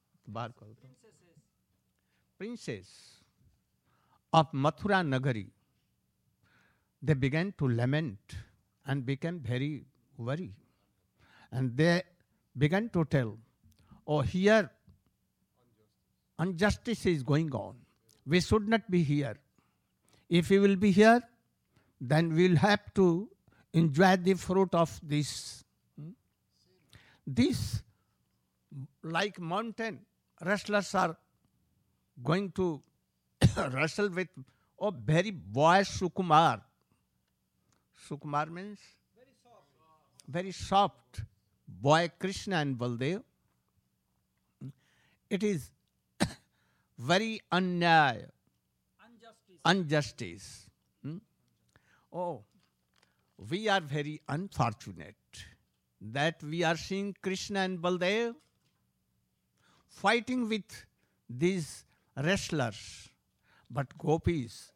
princess of Mathura Nagari, they began to lament and became very worried. And they began to tell, oh, here injustice is going on. We should not be here. If we will be here, then we will have to enjoy the fruit of this. Hmm? This, like mountain, wrestlers are going to wrestle with oh, very boy Sukumar. Sukumar means very soft. Very soft boy Krishna and Baldev. It is very unnaya, injustice. Injustice. Hmm? Oh, we are very unfortunate that we are seeing Krishna and Baldev fighting with these wrestlers. But gopis,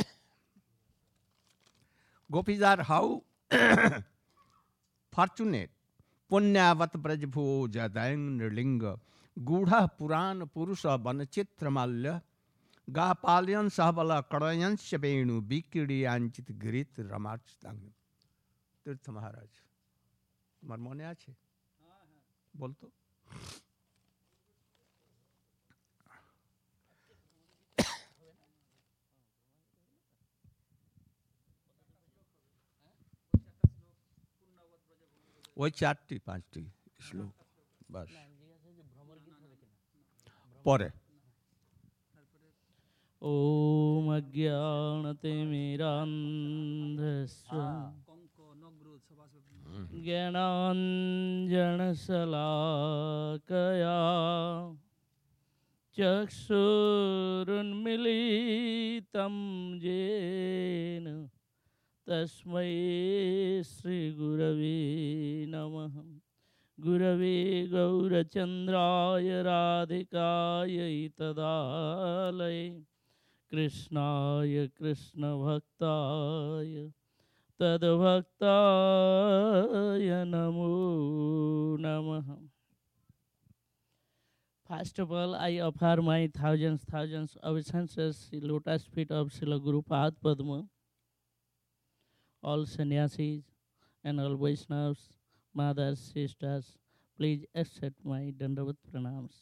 gopis are how fortunate. Punyavat brajbho jadang nirlinga gudha puran purusha vanachitramalya ga palyan sahabala karayan shabenu bikiri anchit grit ramachitang. Tirtha Maharaj. তোমার মনে আছে? বলতো। ওই চারটি পাঁচটি শ্লোক বাস পরে ওম অজ্ঞানতিমিরান্ধস্য জ্ঞানাঞ্জনশলাকয়া চক্ষুरुन्मीलितं येन तस्मै श्रीगुरवे नमः। गुरवे गौरचन्द्राय राधिकायै तदालये कृष्णाय कृष्णभक्ताय तद्भक्ताय नमो नमः। First of all, I offer my thousands, thousands obeisances to the lotus feet of Srila Gurupada Padma, all sannyasis and all Vaishnavas, mothers, sisters, please accept my Dandavat pranams.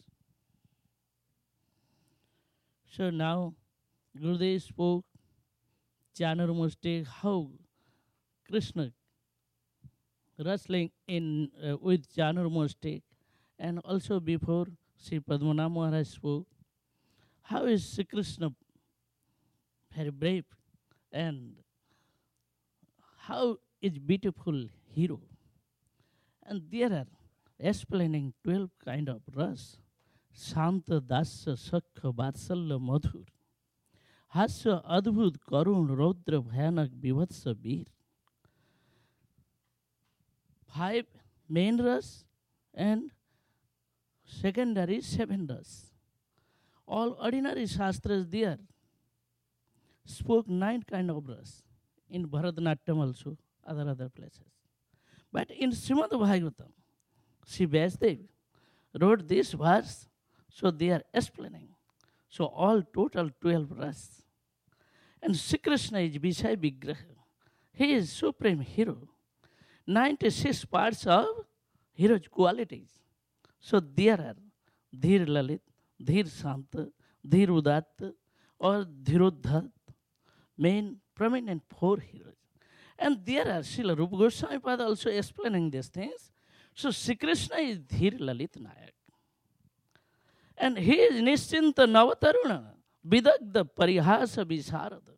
So now, Gurudev spoke Chanurmustik, how Krishna wrestling in uh, with Chanurmustik, and also before Sri Padmanabh Maharaj spoke, how is Sri Krishna very brave and how is beautiful hero. And there are explaining twelve kind of ras. Shanta, Dasya, Sakha, Vatsalya, Madhur. Hasya, Adbhut, Karun, Raudra, Bhayanak, Bivatsa, Veer. Five main ras and secondary seven ras. All ordinary shastras there spoke nine kind of ras. In Bharatanatyam also, other other places. But in Srimad Bhagavatam, Sri Vyasadeva wrote this verse, so they are explaining. So all total twelve ras. And Sri Krishna is Vishay Vigraha. He is supreme hero. ninety-six parts of hero's qualities. So there are Dhir Lalit, Dhir Shanta, Dhir Udatta, or Dhirodhat, main prominent four heroes. And there are Srila Rupa Goswami Pada also explaining these things. So Sri Krishna is Dhir Lalit Nayak. And he is Nischinta Navataruna, Vidagda Parihasa Visarada.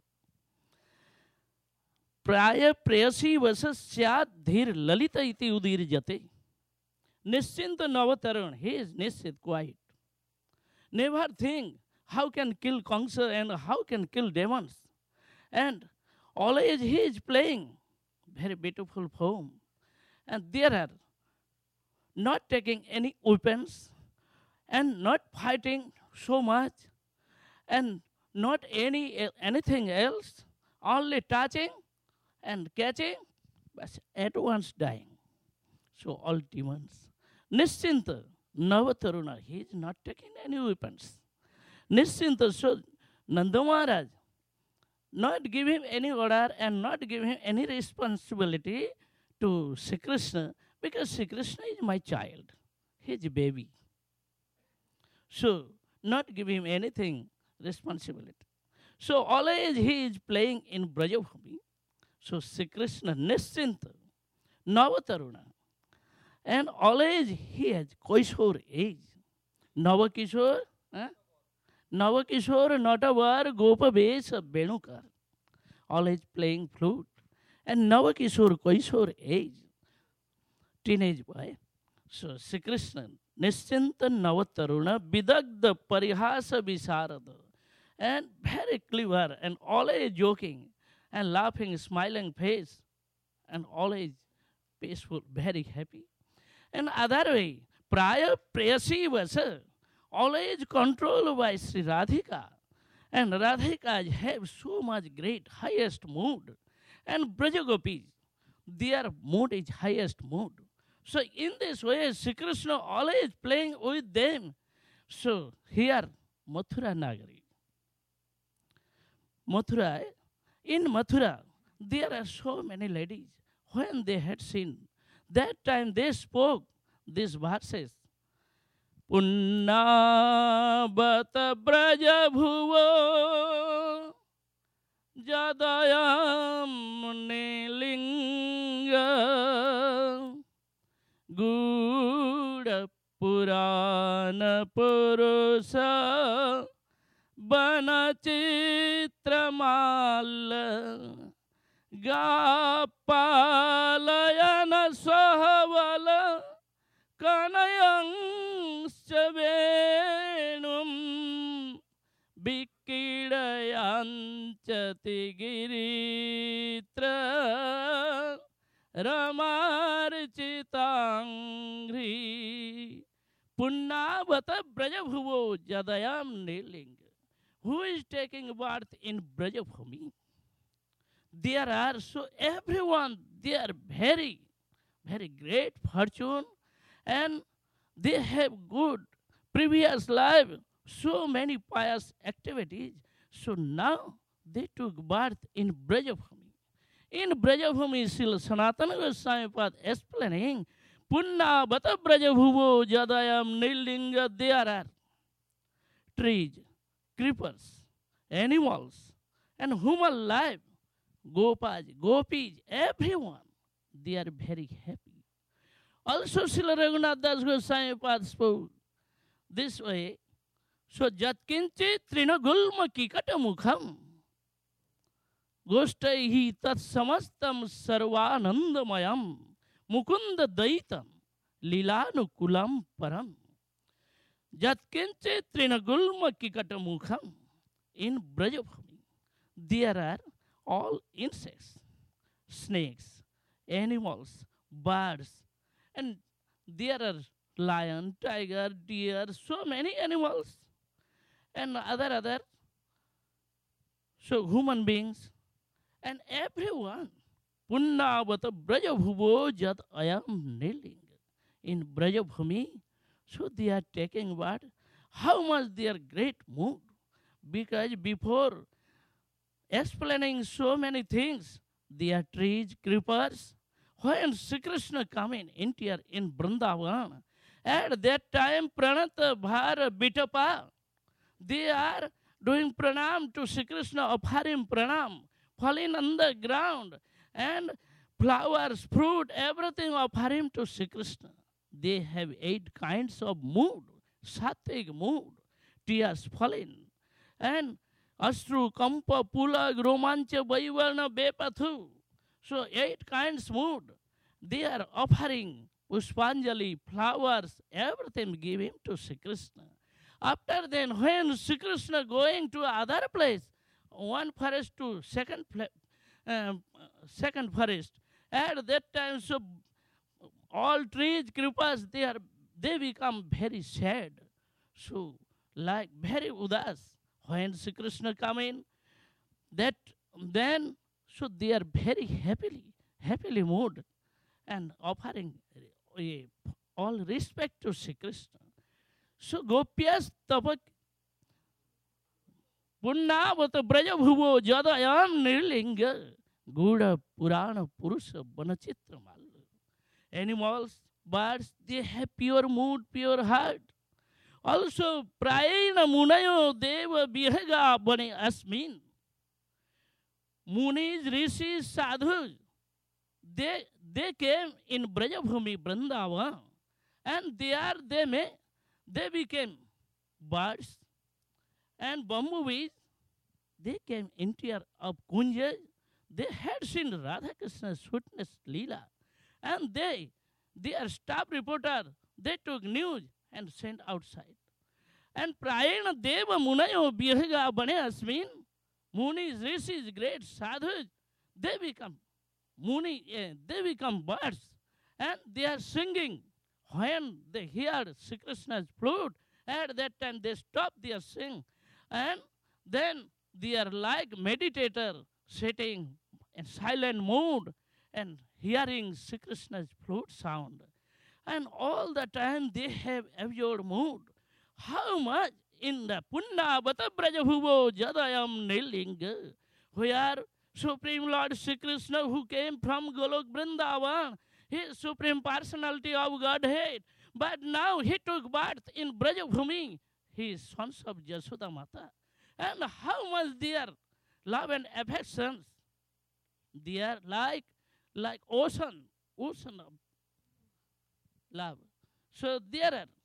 Praya Prayasi Vasasyat Dhir Lalita iti Udir Jate. Nischinta Navataruna, he is Nischit, quiet. Never think how can kill Kamsa and how can kill demons. And always he is playing very beautiful poem. And there are not taking any weapons and not fighting so much and not any anything else, only touching and catching, but at once dying. So all demons. Nischinta, Navataruna, he is not taking any weapons. Nischinta, so Nanda Maharaj, not give him any order and not give him any responsibility to Sri Krishna, because Sri Krishna is my child. He is a baby. So, not give him anything, responsibility. So, always he is playing in Brajabhumi. So, Sri Krishna, Nischinta, Navataruna. And always he has Kaishor age. Navakishor, eh? Navakishor, Natavar, Gopa Vesa, Benukar. Always playing flute. And Navakishor, Kaishor age. Teenage boy. So, Sri Krishna, Nischinta Navataruna, Vidagda Parihasa Visarada. And very clever and always joking and laughing, smiling face. And always peaceful, very happy. And other way, Praya Prayasi Vasa, always controlled by Sri Radhika. And Radhika have so much great, highest mood. And Brajagopis, their mood is highest mood. So in this way, Sri Krishna always playing with them. So here, Mathura Nagari. Mathura, in Mathura, there are so many ladies. When they had seen, that time they spoke these verses. Punna bata braja bhuva jadayam nilinga पुराण पुरुष बन चित्रमाल गापालयन सहवल कनयंश्च वेणुं विकीडयञ्चति गिरित्र रमार्चितांघ्रि पुण्णावत ब्रजभुवो जदयाम नीलिंग. Who is taking birth in Brajabhumi? There are so everyone, they are very, very great fortune and they have good previous life, so many pious activities. So now they took birth in Brajabhumi. In Brajabhumi, Srila Sanatana Goswami Pad explaining, Punna Bata Brajabhuvo Jadayam Nilinga, there are trees, creepers, animals, and human life, gopas, gopis, everyone, they are very happy. Also, Srila Raghunath Das Goswami Pad spoke this way, so Jatkinchi Trinagulma Kikata Mukham Goshtaihi Tat Samastam Sarvanandamayam Mukunda Daitam Lilanu Kulam Param Jatkinchi Trinagulma Kikata Mukham. In Brajabhumi, there are all insects, snakes, animals, birds, and there are lion, tiger, deer, so many animals, and other other, so human beings, and everyone. Punnavata Brajabhuvo Jat Ayam Niling. In Brajabhumi, so they are taking what? How much they are great mood. Because before explaining so many things, they are trees, creepers. When Sri Krishna come in India, in Vrindavan, at that time Pranata Bhara Bitapa, they are doing pranam to Sri Krishna, offering pranam, falling on the ground, and flowers, fruit, everything offering to Sri Krishna. They have eight kinds of mood, sattvic mood, tears falling, and Astru, Kampa, Pula, Romancha, Vaivarna, Bepathu. So eight kinds mood. They are offering Puspanjali, flowers, everything giving to Sri Krishna. After then, when Sri Krishna going to other place, one forest to second uh, second forest, at that time, so all trees, creepers, they are they become very sad. So like very udas. When Sri Krishna come in, that then so they are very happily, happily moved and offering uh, all respect to Sri Krishna. So Gopyas tapak Punnavata Brajabhuvo Jadayam Nirlinga Guda Purana Purusha Banachitramal. Animals, birds, they have pure mood, pure heart. Also, Prayena Munayo Deva Bihaga Bani Asmin. Munis, Rishis, Sadhus, they, they came in Brajabhumi, Vrindavan, and there they may, they became birds and bumblebees. They came interior of Kunja. They had seen Radha Krishna's sweetness Leela, and they, their staff reporter, they took news and sent outside. And Prayena Deva Munayo Bihaga Bane Asmin, Munis, Rishis, great sadhus, they become Muni, eh, they become birds, and they are singing. When they hear Sri Krishna's flute, at that time they stop their sing, and then they are like meditator sitting in silent mood and hearing Sri Krishna's flute sound. And all the time they have absorbed mood. How much in the Punna Bata Brajabhuvo Jadayam Nilinga, where Supreme Lord Sri Krishna, who came from Golok Vrindavan, his supreme personality of Godhead, but now he took birth in Brajabhumi, he is sons of Jasoda Mata. And how much their love and affections, they are like, like ocean, ocean of love. So there are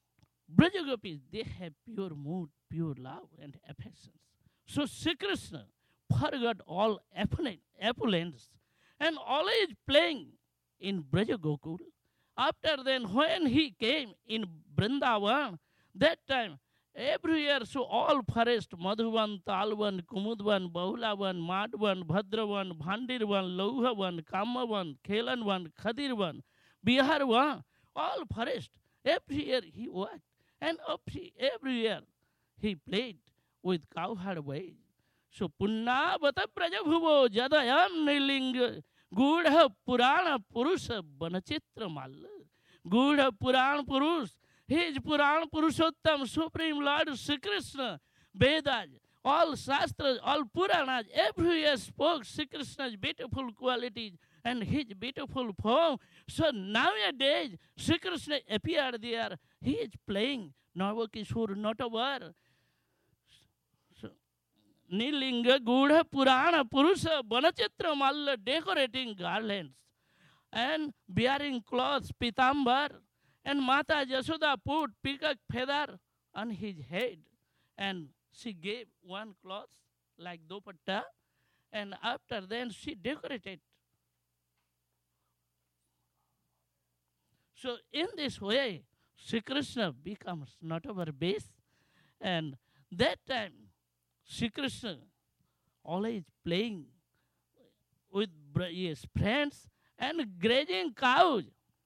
Braja Gopis, they have pure mood, pure love and affections. So Sri Krishna forgot all opulence and always playing in Braja Gokul. After then, when he came in Vrindavan, that time, every year, so all forest, Madhuvan, Talvan, Kumudvan, Bahulavan, Madvan, Bhadravan, Bhandirvan, Lauhavan, Kamavan, Kelanvan, Khadirvan, Biharvan, all forest. Every year he worked. And every, every year he played with cowherd ways. So Punna Bata Prajabhuvo Jadayam Niling Gudha Purana Purusha Banachitra Malla. Gudha Puran Purus. His Puran Purushottam, Supreme Lord Sri Krishna, Vedas, all Shastras, all Puranas, everywhere spoke Sri Krishna's beautiful qualities and his beautiful form. So nowadays, Sri Krishna appeared there. He is playing Navakishur, not aware. So, Nilinga Gudha Purana Purusha Banachitra Malla, decorating garlands and bearing clothes, pitambar. And Mata Jasoda put peacock feather on his head. And she gave one cloth like dupatta. And after then she decorated. So in this way, Sri Krishna becomes not our base. And that time, Sri Krishna always playing with his friends and grazing cows.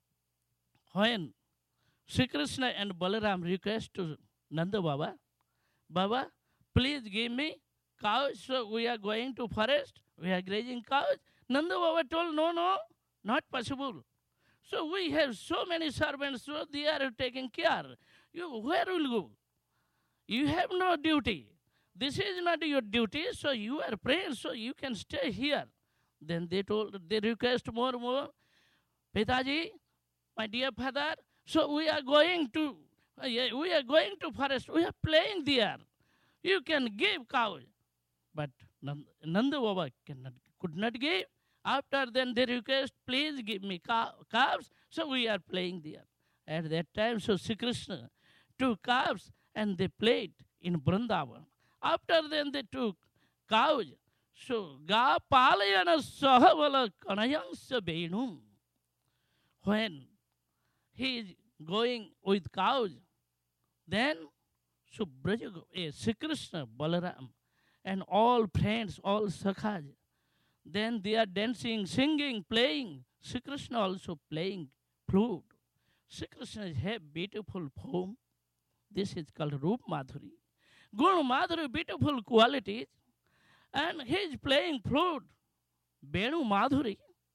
When Sri Krishna and Balaram request to Nanda Baba, Baba, please give me cows. So we are going to forest. We are grazing cows. Nanda Baba told, no, no, not possible. So we have so many servants, so they are taking care. You, where will you go? You have no duty. This is not your duty, so you are praying, so you can stay here. Then they told, they request more and more. Pitaji, my dear father, so we are going to, uh, we are going to forest. We are playing there. You can give cows, but Nanda Baba cannot, could not give. After then they request, please give me calves. So we are playing there. At that time, so Sri Krishna took calves and they played in Vrindavan. After then they took cows. So ga palayana sahavala kanayansa beinum. When he is going with cows, then Subrajago, eh, Sri Krishna, Balaram, and all friends, all sakhas, then they are dancing, singing, playing. Sri Krishna also playing flute. Sri Krishna has beautiful form. This is called Rup Madhuri. Gun Madhuri, beautiful qualities. And he is playing flute, Venu Madhuri.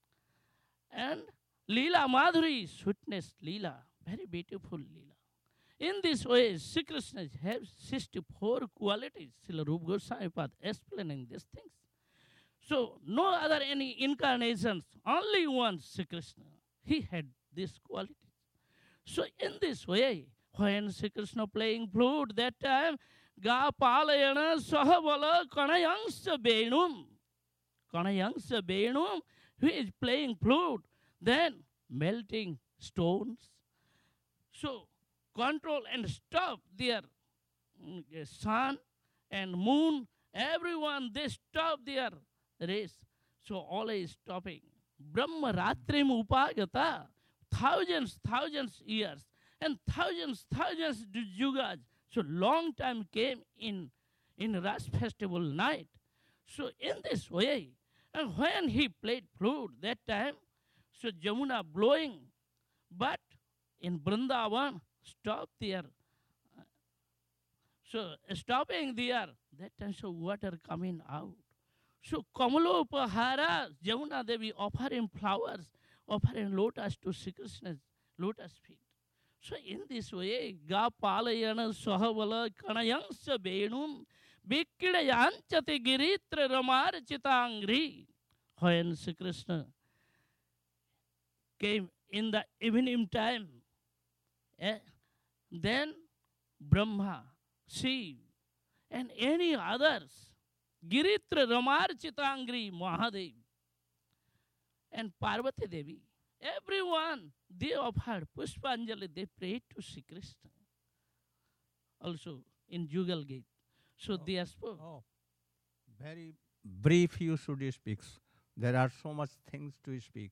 And Leela Madhuri, sweetness Leela, very beautiful Leela. In this way, Sri Krishna has sixty-four qualities. Srila Rupa Goswami Pad explaining these things. So, no other any incarnations, only one Sri Krishna. He had these qualities. So, in this way, when Sri Krishna playing flute, that time, Ga palayana sahavala kanayangsa benum. Kanayangsa benum, who is playing flute, then melting stones. So, control and stop their uh, sun and moon, everyone, they stop their race. So, all is stopping. Brahma Ratrim Upagata, thousands, thousands years, and thousands, thousands yugas. So, long time came in, in Ras festival night. So, in this way, and when he played flute that time, so Jamuna blowing, but in Vrindavan, stop there. So stopping there, that time so water coming out. So Kamalopahara, Jamuna Devi offering flowers, offering lotus to Sri Krishna's lotus feet. So in this way, Ga Palayana Sahavala Kanayangsa Benum, Bikidayanchate Giritra Ramar Chitangri. When Sri Krishna came in the evening time, eh, then Brahma, Shiv, and any others, Giritra Ramar Chitangri Mahadev, and Parvati Devi, everyone, they offered Pushpanjali, they prayed to Sri Krishna. also in Jugal Gate. So Oh. they spoke. Oh, very brief you should speak. There are so much things to speak.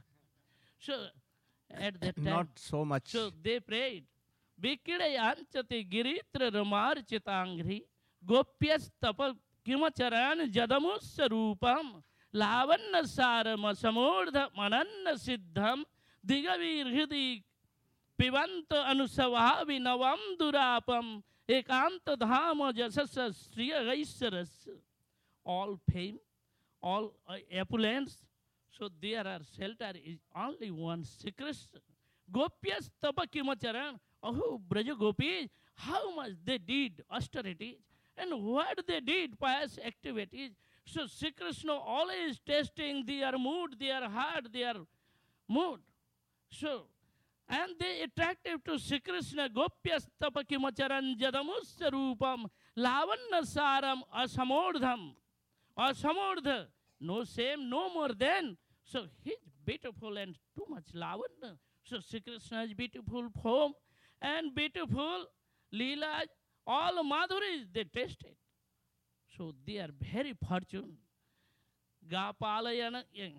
So at that time, Not so much. so they prayed. Vikidayanchati giritra ramar chitangri gopyas tapa kimacharan jadamus sarupam lavanna sarama samurdha mananna siddham digavir hidi pivanta anusava vinavam durapam ekanta dhama jasasa striya gaisaras. All fame, all uh, opulence. So there are shelter is only one secret. Gopyas tapa kimacharan. Oh, Braja Gopis, how much they did austerities and what they did pious activities. So Sri Krishna always testing their mood, their heart, their mood. So, and they attractive to Sri Krishna. Gopyas tapa kimacharan jadamus sarupam lavanna saram asamordham. Asamordha, no same, no more than. So he's beautiful and too much lavana. So Sri Krishna is beautiful form and beautiful leela, all madhuris they tasted. So they are very fortunate. Gapalayana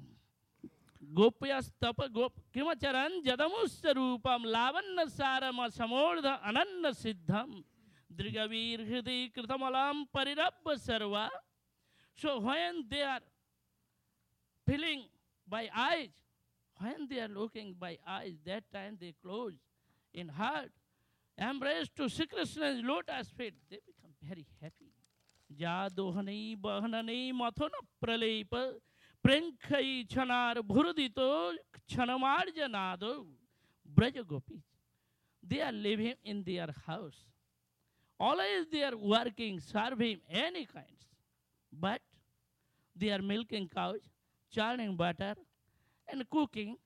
Gopyas tapa gop kimacharan jadamus sarupam lavanna sarama samordha ananna siddham drigavir hृदय कृतमलाम parirabba sarva. So when they are feeling by eyes, when they are looking by eyes, that time they close in heart, embrace to Sri Krishna's lotus feet, they become very happy. Jadohani bahanani mathona pralepa prenkhai chanar bhurudito chanamarjanado Braja Gopis. They are living in their house. Always they are working, serving any kinds. But they are milking cows, churning butter, and cooking,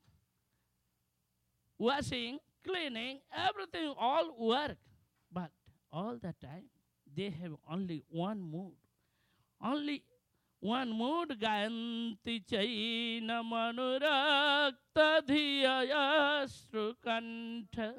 washing, cleaning, everything, all work. But all the time, they have only one mood. Only one mood. Gayanti chaina manurakta dhiyayasru kantha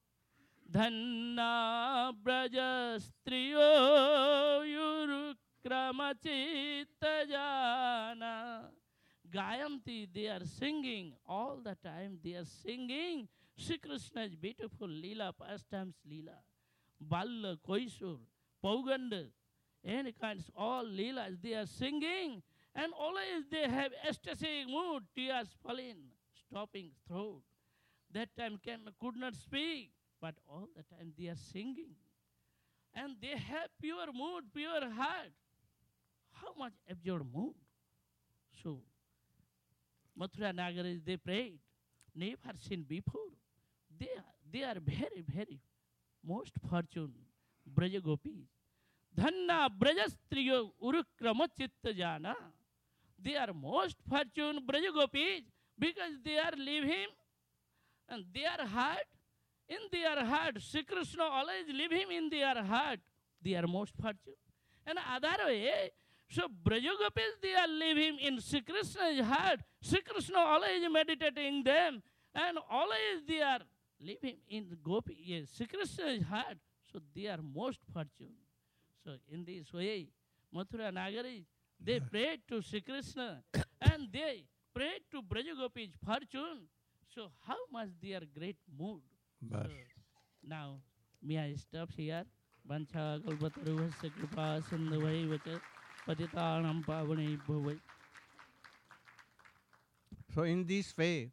dhanna brajastriyo yuruk Kramachita jana. Gayanti, they are singing all the time. They are singing Sri Krishna's beautiful Leela, pastimes Leela. Balla, Koisur, Pauganda, any kinds, all Leelas, they are singing. And always they have ecstatic mood, tears falling, stopping throat. That time can, could not speak, but all the time they are singing. And they have pure mood, pure heart. How much absurd mood. So, Mathura Nagaris, they prayed, never seen before. They are, they are very, very most fortunate Braja Gopis. Dhanna Brajastriyo Urukrama Chitta Jana. They are most fortunate Braja Gopis because they are living and their heart, in their heart, Sri Krishna always live him in their heart. They are most fortunate. And other way, so Braja Gopis, they are living in Sri Krishna's heart. Sri Krishna always meditating them. And always they are living in Gopi, yes, Sri Krishna's heart. So they are most fortunate. So in this way, Mathura Nagari, they prayed to Sri Krishna and they prayed to Braja Gopis' fortune. So how much they are great mood. So now, may I stop here? Vancha kalpataruvasya kripa sindhavai vacha patitanam pavane bhavai. So in this way,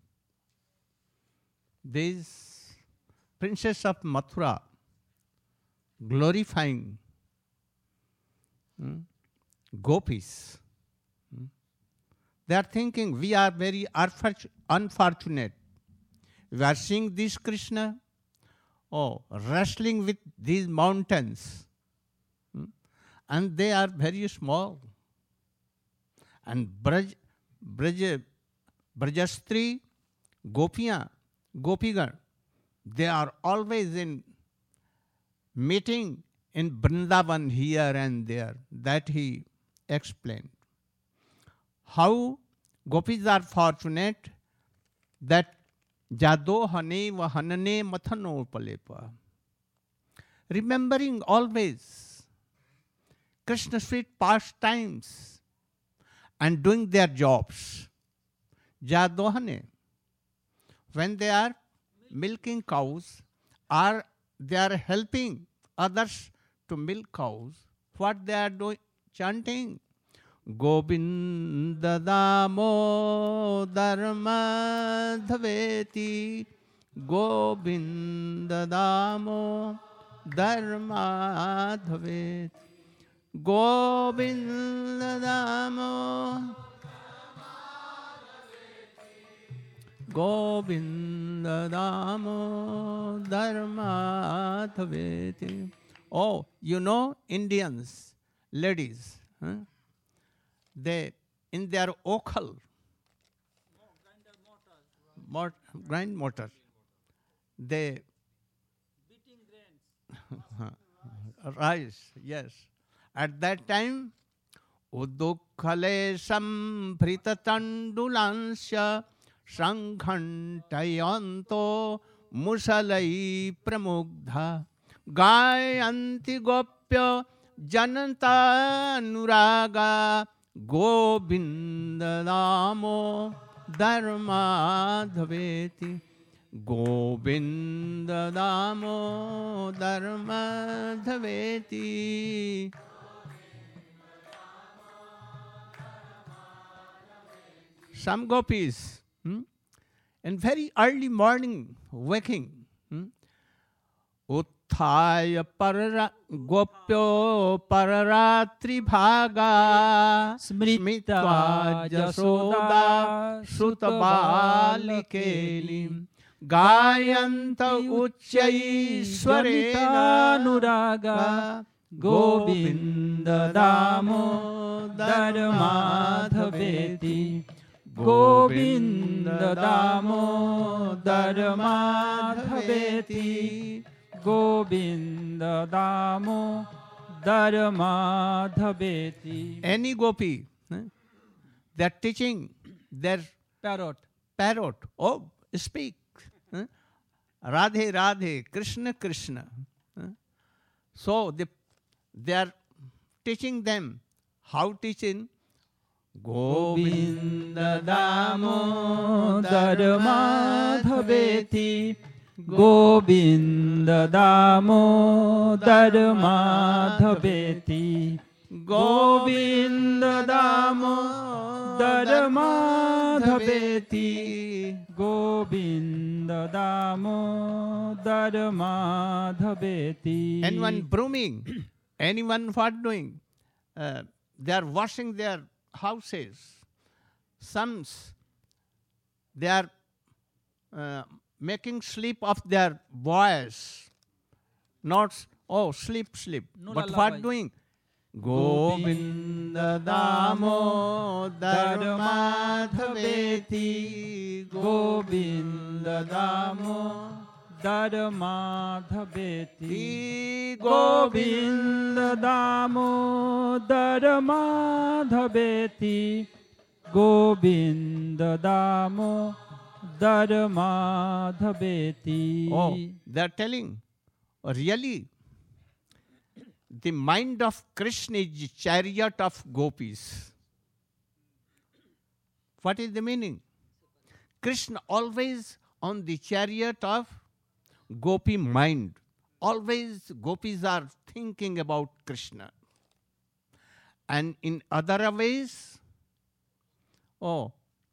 these princess of Mathura glorifying hmm, gopis, hmm, they are thinking we are very unfortunate. We are seeing this Krishna, oh, wrestling with these mountains, hmm, and they are very small. And Braj, Braj, Brajastri, Gopiya, Gopigar, they are always in meeting in Vrindavan here and there. That he explained. How gopis are fortunate that Jado hane va hanane mathano palepa. remembering always Krishna's sweet pastimes and doing their jobs. Jadohane, when they are milking cows or they are helping others to milk cows, what they are doing? Chanting. Govinda Damodar Madhaveti, Govinda Damodar Madhaveti, Govinda Damodar Govinda Damodar Madhaveti. Oh, you know, Indians, ladies, huh? They, in their ochal, mort, grind mortar, they beating grains. Rice, yes. At that time, Udukhale samprita tandulansya Shankhantayanto Musalai Pramugdha Gayanti Gopya Jananta Nuraga Govinda Damo Dharma Dhaveti Govinda Damo Dharma Dhaveti. Some gopis, hmm? in very early morning waking, hmm? Uthaya parara gopyo pararatri bhaga smitva jasoda sutabalikelim gayanta uchai swarena nuraga Govinda Damodar Madhaveti Govinda Damodar Madhaveti Govinda Damodar Madhaveti. Any gopi, eh? They are teaching their Parrot. parrot. Oh, speak. Eh? Radhe Radhe, Krishna Krishna. Eh? So they, they are teaching them how teaching Govinda Damodar Madhaveti Govinda Damodar Madhaveti Govinda Damodar Madhaveti Govinda Damodar Madhaveti. Anyone brooming? Anyone what doing? Uh, they are washing their houses. Some they are uh, making sleep of their boys. Not, oh, sleep, sleep. No but what bhai. Doing? Govinda Damodar Madhaveti Govinda Damodar Madhaveti Govinda Damodar Madhaveti Govinda Damodar Madhaveti. Oh, they are telling, really, the mind of Krishna is chariot of gopis. What is the meaning? Krishna always on the chariot of gopi mind. Always gopis are thinking about Krishna. And in other ways, oh,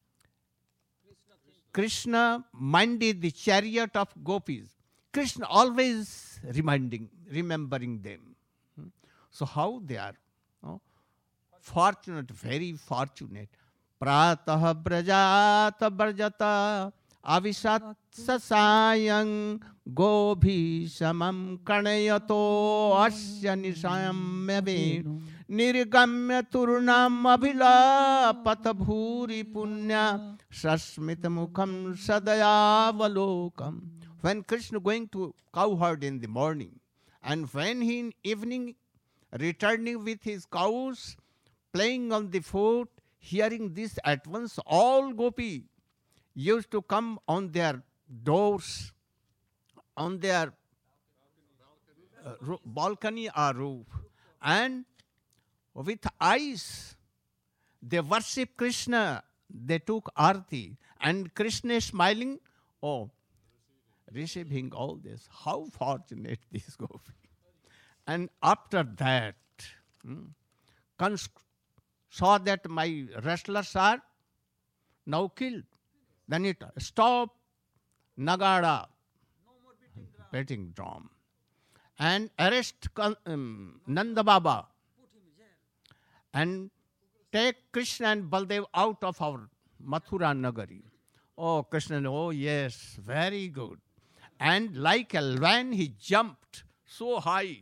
Krishna mind is the chariot of gopis. Krishna always reminding, remembering them. So how they are? Oh, fortunate, very fortunate. Pratah brajata brajata avisat sasayang gobhi samam kanayato asya nisayam mebe nirgamya turnam abhila patabhuri punya sasmita mukham sadayavalokam. When Krishna going to cow herd in the morning, and when he in evening returning with his cows, playing on the foot, hearing this at once, all gopi used to come on their doors, on their uh, roo- balcony or roof. And with eyes, they worship Krishna. They took arti. And Krishna is smiling, oh, receiving all this. How fortunate this gopi. And after that, hmm, Kans saw that my wrestlers are now killed. Then it stopped Nagada, beating drum, and arrest um, Nanda Baba and take Krishna and Baldev out of our Mathura Nagari. Oh, Krishna, oh yes, very good. And like a lion, he jumped so high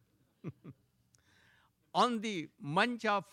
on the munch of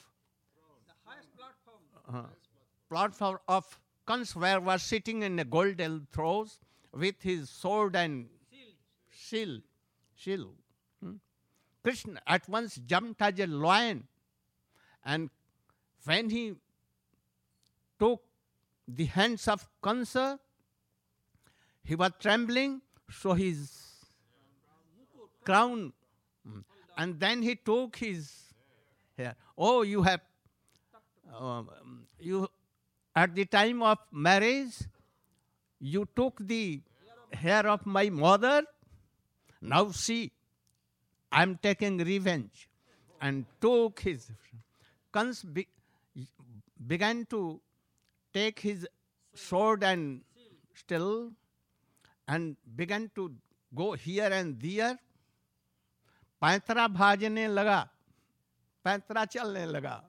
uh, platform of Kans, where was sitting in a golden thrones with his sword and shield. shield. Hmm? Krishna at once jumped as a lion, and when he took the hands of Kansa, he was trembling, so his crown, hmm, and then he took his hair. Oh, you have, um, you, at the time of marriage, you took the hair of my mother. Now see, I am taking revenge. And took his, Kans be, began to take his sword and still, and began to go here and there. पैंतरा भाजने लगा, पैंतरा चलने लगा.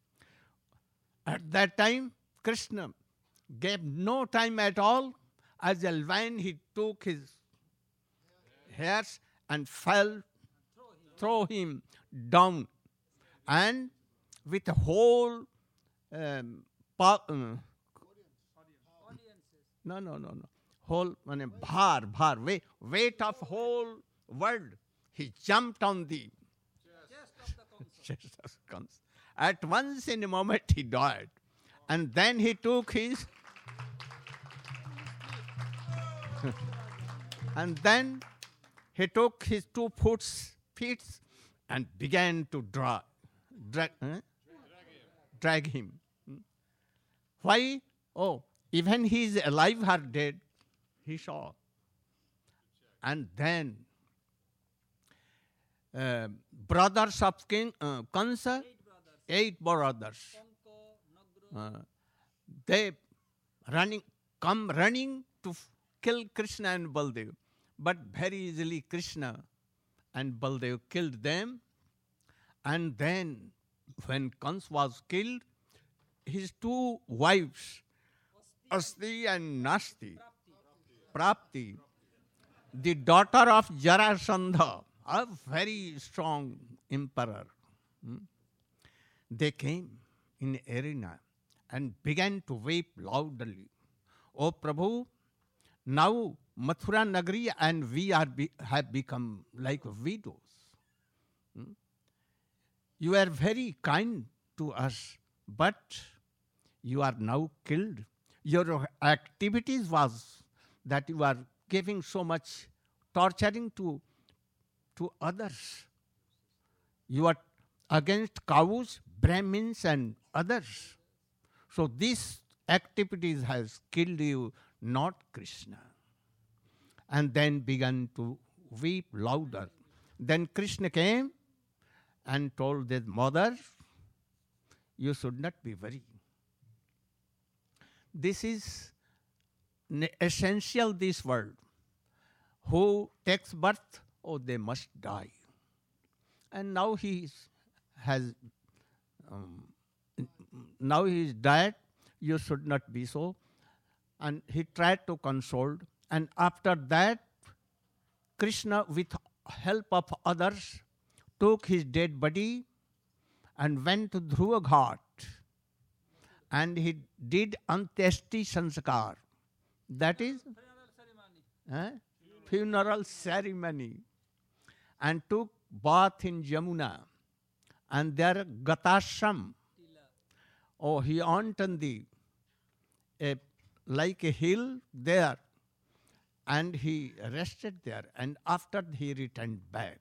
At that time, Krishna gave no time at all. As a lion, he took his hairs and fell, throw him down. And with a whole um, pa- um, no, no, no, no. Whole, mane, bhar, bhar, weight, weight of whole world. He jumped on the chest of Kans. At once, in a moment, he died. And then he took his, and then he took his two foots, feet and began to draw, drag, eh? drag him. Why? Oh, even he is alive or dead, he saw. And then uh, brothers of King uh, Kansa, eight brothers, uh, they running, come running to f- kill Krishna and Baldev. But very easily Krishna and Baldev killed them. And then when Kans was killed, his two wives, Asti and Nasti, Prapti, the daughter of Jarasandha, a very strong emperor, hmm, they came in arena and began to weep loudly. Oh Prabhu, now Mathura Nagari and we are be, have become like widows. Hmm? You are very kind to us, but you are now killed. Your activities was that you are giving so much torturing to, to others. You are against cows, Brahmins and others. So these activities has killed you, not Krishna. And then began to weep louder. Then Krishna came and told his mother, you should not be worried. This is essential, this world. Who takes birth, oh, they must die. And now he is, has, um, now he is died, you should not be so. And he tried to console. And after that, Krishna, with help of others, took his dead body and went to Dhruva Ghat. And he did Antyeshti Sanskar. That is eh? funeral ceremony. And took bath in Jamuna. And there Gatasham. Oh, he went on the, a, like a hill there. And he rested there. And after he returned back.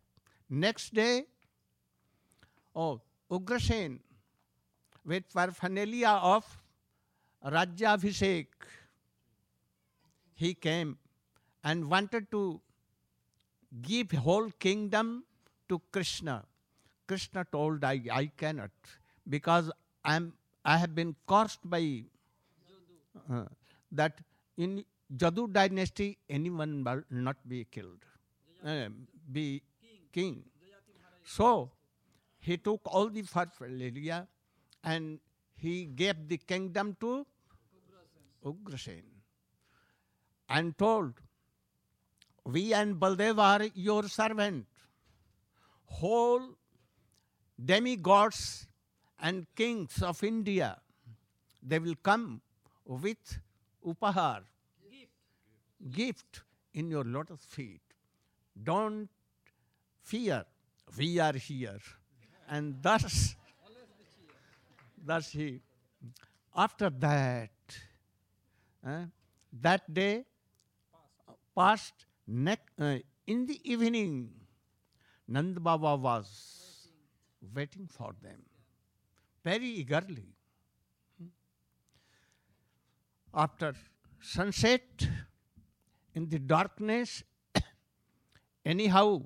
Next day, oh, Ugrasen, with paraphernalia of Rajyabhishek, he came and wanted to give whole kingdom to Krishna. Krishna told, I, I cannot, because I'm, I have been cursed by uh, that in Jadu dynasty, anyone will not be killed, uh, be king. So, he took all the paraphernalia and he gave the kingdom to Ugrasen and told, we and Baldev are your servant. Whole demigods and kings of India, they will come with upahar, gift, gift in your lotus feet. Don't fear, we are here. And thus, thus he, after that, uh, that day passed, ne- uh, in the evening, Nand Baba was waiting for them very eagerly. After sunset, in the darkness, anyhow,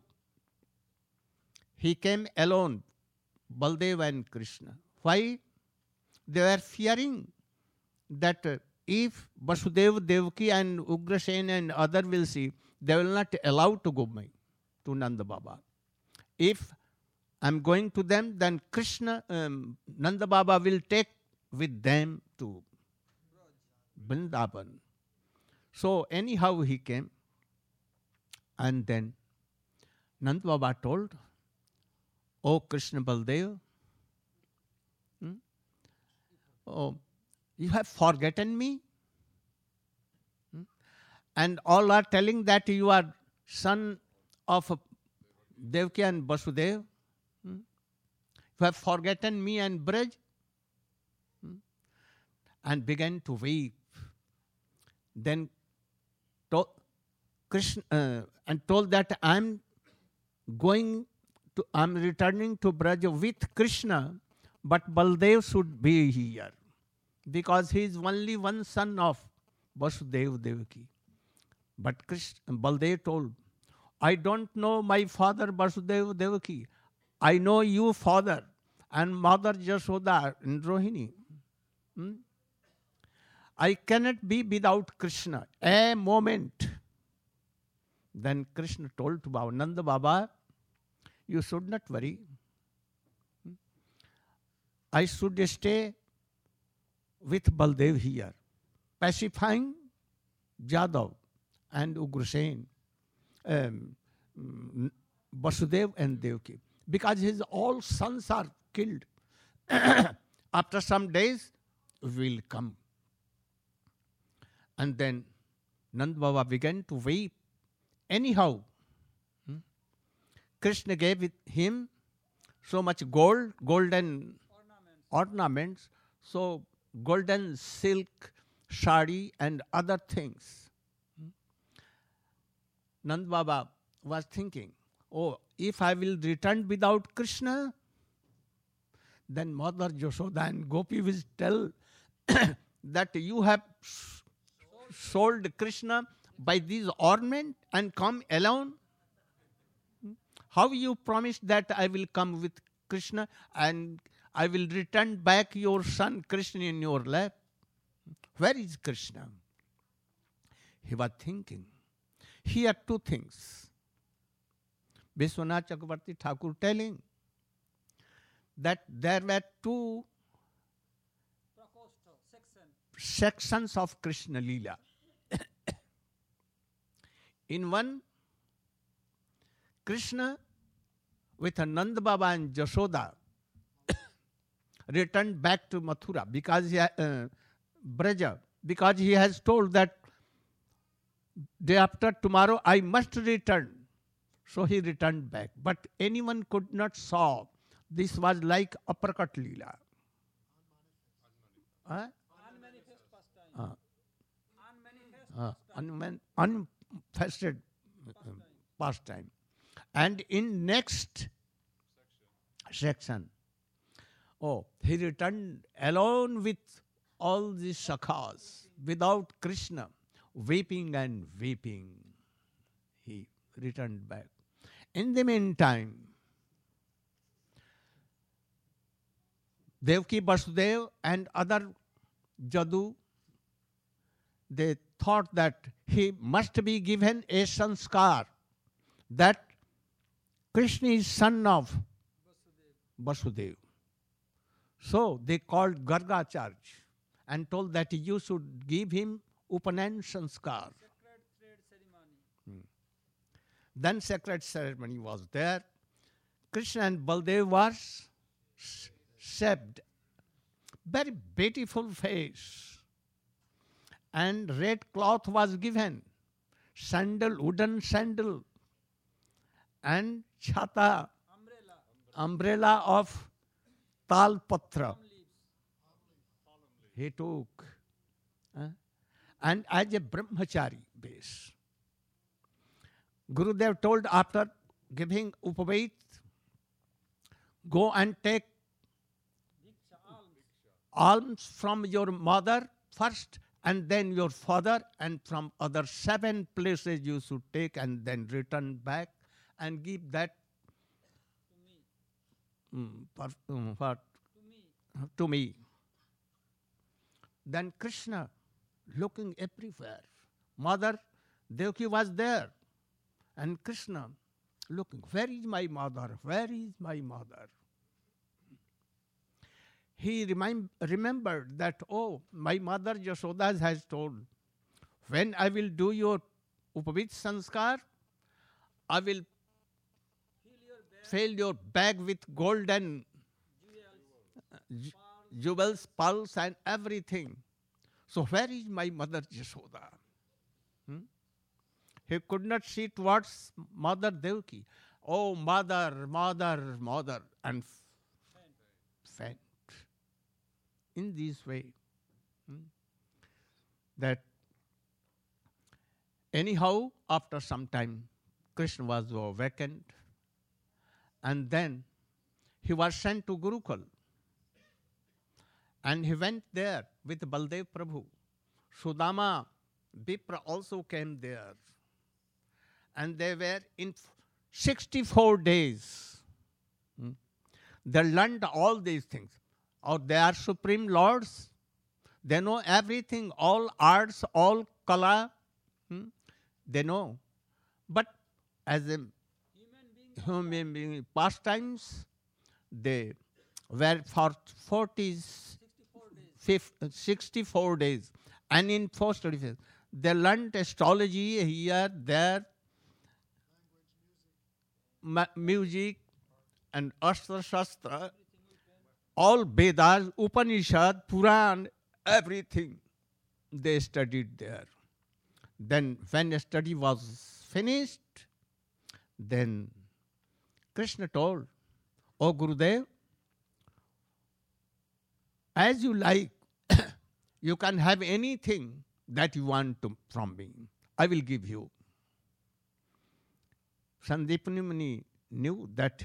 he came alone, Baldev and Krishna. Why? They were fearing that uh, if Vasudeva, Devaki and Ugrasen and other will see, they will not allow to go me, to Nanda Baba. If I'm going to them, then Krishna, um, Nanda Baba will take with them to Vrindavan. So anyhow he came, and then Nanda Baba told, O Krishna Baldev, hmm? oh, you have forgotten me? Hmm? And all are telling that you are son of Devaki and Vasudeva. Hmm? You have forgotten me and Braj? Hmm? And began to weep. Then to Krishna uh, and told that I'm going to, I'm returning to Braj with Krishna, but Baldev should be here, because he is only one son of Vasudeva Devaki. But Krishna, Baldev told, I don't know my father Vasudeva Devaki. I know you, father, and mother Jashoda and Rohini. Hmm? I cannot be without Krishna. A moment. Then Krishna told to Baba, Nanda Baba, you should not worry. Hmm? I should stay with Baldev here, pacifying Jadav and Ugrasen, um, Vasudev and Devaki, because his all sons are killed. After some days, we will come. And then Nand Baba began to weep. Anyhow, hmm, Krishna gave it, him so much gold, golden ornaments. ornaments, so golden silk, sari and other things. Hmm. Nand Baba was thinking, oh, if I will return without Krishna, then Mother Yashoda and Gopi will tell that you have sold Krishna by these ornament and come alone. How you promised that I will come with Krishna and I will return back your son Krishna in your lap? Where is Krishna? He was thinking. Here two things. Vishwanath Chakravarti Thakur telling that there were two sections of Krishna Leela. In one, Krishna with Nanda Baba and Jashoda returned back to Mathura because he ha- uh, Braja, because he has told that day after tomorrow I must return. So he returned back. But anyone could not saw. This was like uppercut Leela. Huh? Uh, uh, unman- unfasted uh, pastime. And in next section, oh, he returned alone with all the sakhas, without Krishna, weeping and weeping. He returned back. In the meantime, Devaki, Vasudev and other Jadu, they thought that he must be given a sanskar, that Krishna is son of Vasudev. So they called Gargacharya and told that you should give him Upanan sanskar. Hmm. Then sacred ceremony was there. Krishna and Baldev was shaved. Very beautiful face. And red cloth was given. Sandal, wooden sandal. And chhata, umbrella, umbrella of tal patra. He took. Uh, and as a brahmachari base. Gurudev told after giving upavait, go and take alms from your mother first and then your father, and from other seven places you should take and then return back and give that to me. Mm, for, um, for, to, me. to me. Then Krishna looking everywhere. Mother Devaki was there. And Krishna looking, where is my mother? Where is my mother? He remind, remembered that, oh, my mother Yashoda has told, when I will do your Upavit Sanskar, I will fill your bag with gold and jewels, jewels, pearls and everything. So where is my mother Yashoda? Hmm? He could not see towards Mother Devaki. Oh, mother, mother, mother, and faint. In this way, hmm, that anyhow, after some time, Krishna was awakened, and then he was sent to Gurukul, and he went there with Baldev Prabhu. Sudama, Vipra also came there, and they were in sixty-four days. Hmm, they learned all these things. Or they are supreme lords. They know everything, all arts, all kala. Hmm? They know. But as a human being, pastimes, they were for forty, sixty-four days. And in post they learned astrology here, there, ma- music, and Astra Shastra. All Vedas, Upanishad, Puran, everything they studied there. Then when the study was finished, then Krishna told, O Gurudev, as you like, you can have anything that you want to, from me. I will give you. Sandipani Muni knew that,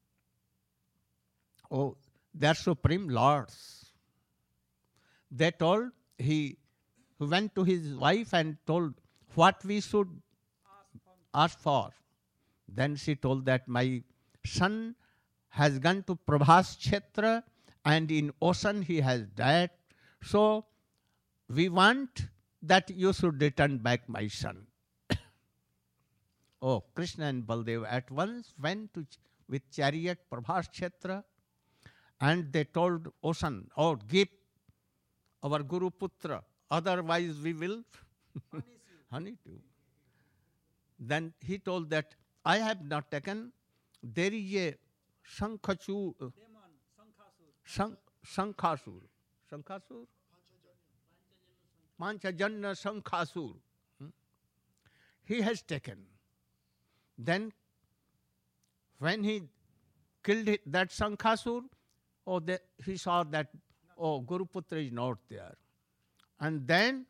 oh, they are supreme lords. They told, he went to his wife and told what we should ask for. Then she told that my son has gone to Prabhas Kshetra and in ocean he has died. So we want that you should return back my son. Oh, Krishna and Baldev at once went to ch- with chariot Prabhas Kshetra. And they told ocean, oh, give our Guru Putra, otherwise we will honey you. Then he told that, I have not taken, there is a Shankhachu, uh, Sank, Sankhasur, Sankhasur? Panchajanna Sankhasur. Hmm? He has taken. Then when he killed that Sankhasur, oh, the, he saw that, oh, Guru Putra is not there. And then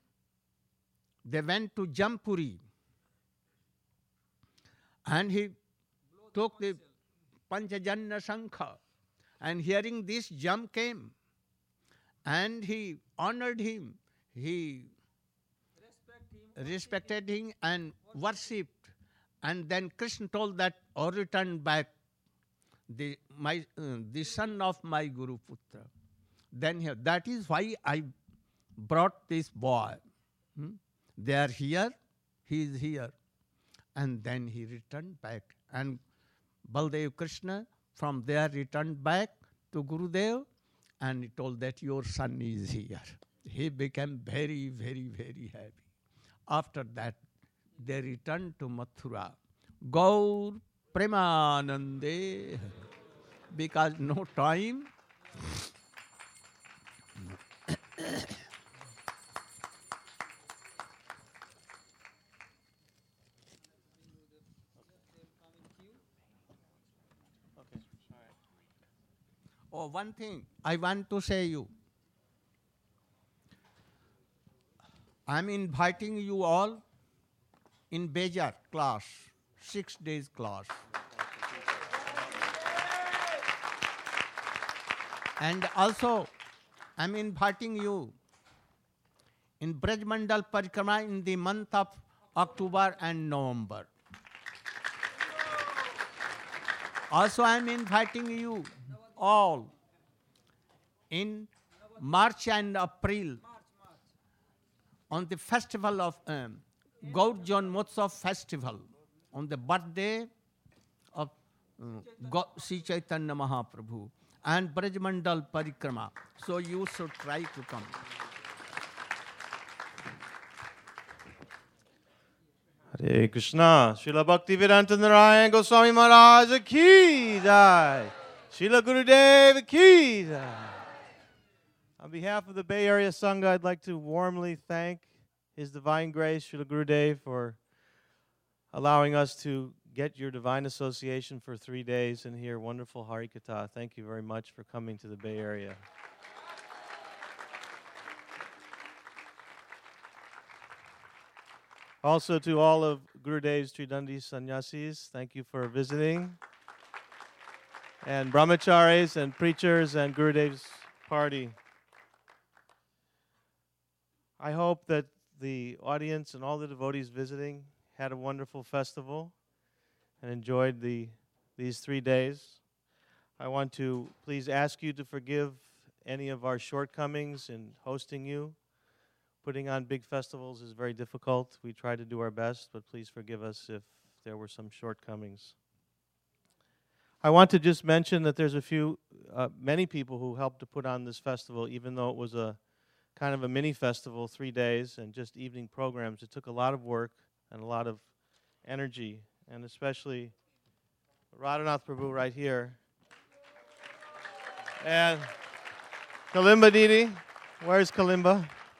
they went to Jampuri. And he took the Panchajanna Shankha, and hearing this, Jam came, and he honored him. He respected him and worshipped. And then Krishna told that, or return back, the my uh, the son of my Guru Putra. Then here, that is why I brought this boy. Hmm? They are here, he is here. And then he returned back. And Baldev Krishna from there returned back to Gurudev, and he told that your son is here. He became very, very, very happy. After that, they returned to Mathura. Gaur Premanande. Because no time. Oh, one thing I want to say you. I am inviting you all in Bejar class, six days class. And also, I am inviting you in Braj Mandal Parikrama in the month of October and November. Also, I am inviting you all in March and April on the festival of um, Gaur Janmotsav festival, on the birthday of uh, Ga- Sri Chaitanya Mahaprabhu and Braj Mandal Parikrama. So you should try to come. Hare Krishna, Srila Bhaktivedanta Narayan Goswami Maharaj ki jai, Srila Gurudev ki jai. On behalf of the Bay Area Sangha, I'd like to warmly thank His Divine Grace, Srila Gurudev, for allowing us to get your divine association for three days and hear wonderful Harikatha. Thank you very much for coming to the Bay Area. Also to all of Gurudev's Tridandi Sannyasis, thank you for visiting. And brahmacharis and preachers and Gurudev's party. I hope that the audience and all the devotees visiting had a wonderful festival and enjoyed the these three days. I want to please ask you to forgive any of our shortcomings in hosting you. Putting on big festivals is very difficult. We try to do our best, but please forgive us if there were some shortcomings. I want to just mention that there's a few, uh, many people who helped to put on this festival, even though it was a kind of a mini festival, three days, and just evening programs. It took a lot of work and a lot of energy, and especially Radhanath Prabhu right here. And Kalimba Didi, where's Kalimba?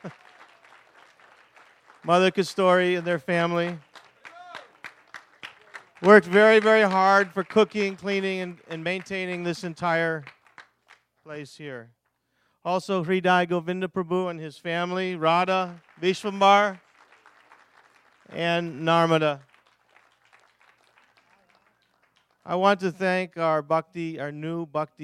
Mother Kastori and their family worked very, very hard for cooking, cleaning, and, and maintaining this entire place here. Also, Hriday Govinda Prabhu and his family, Radha, Vishwambar, and Narmada. I want to thank our Bhakti, our new Bhakti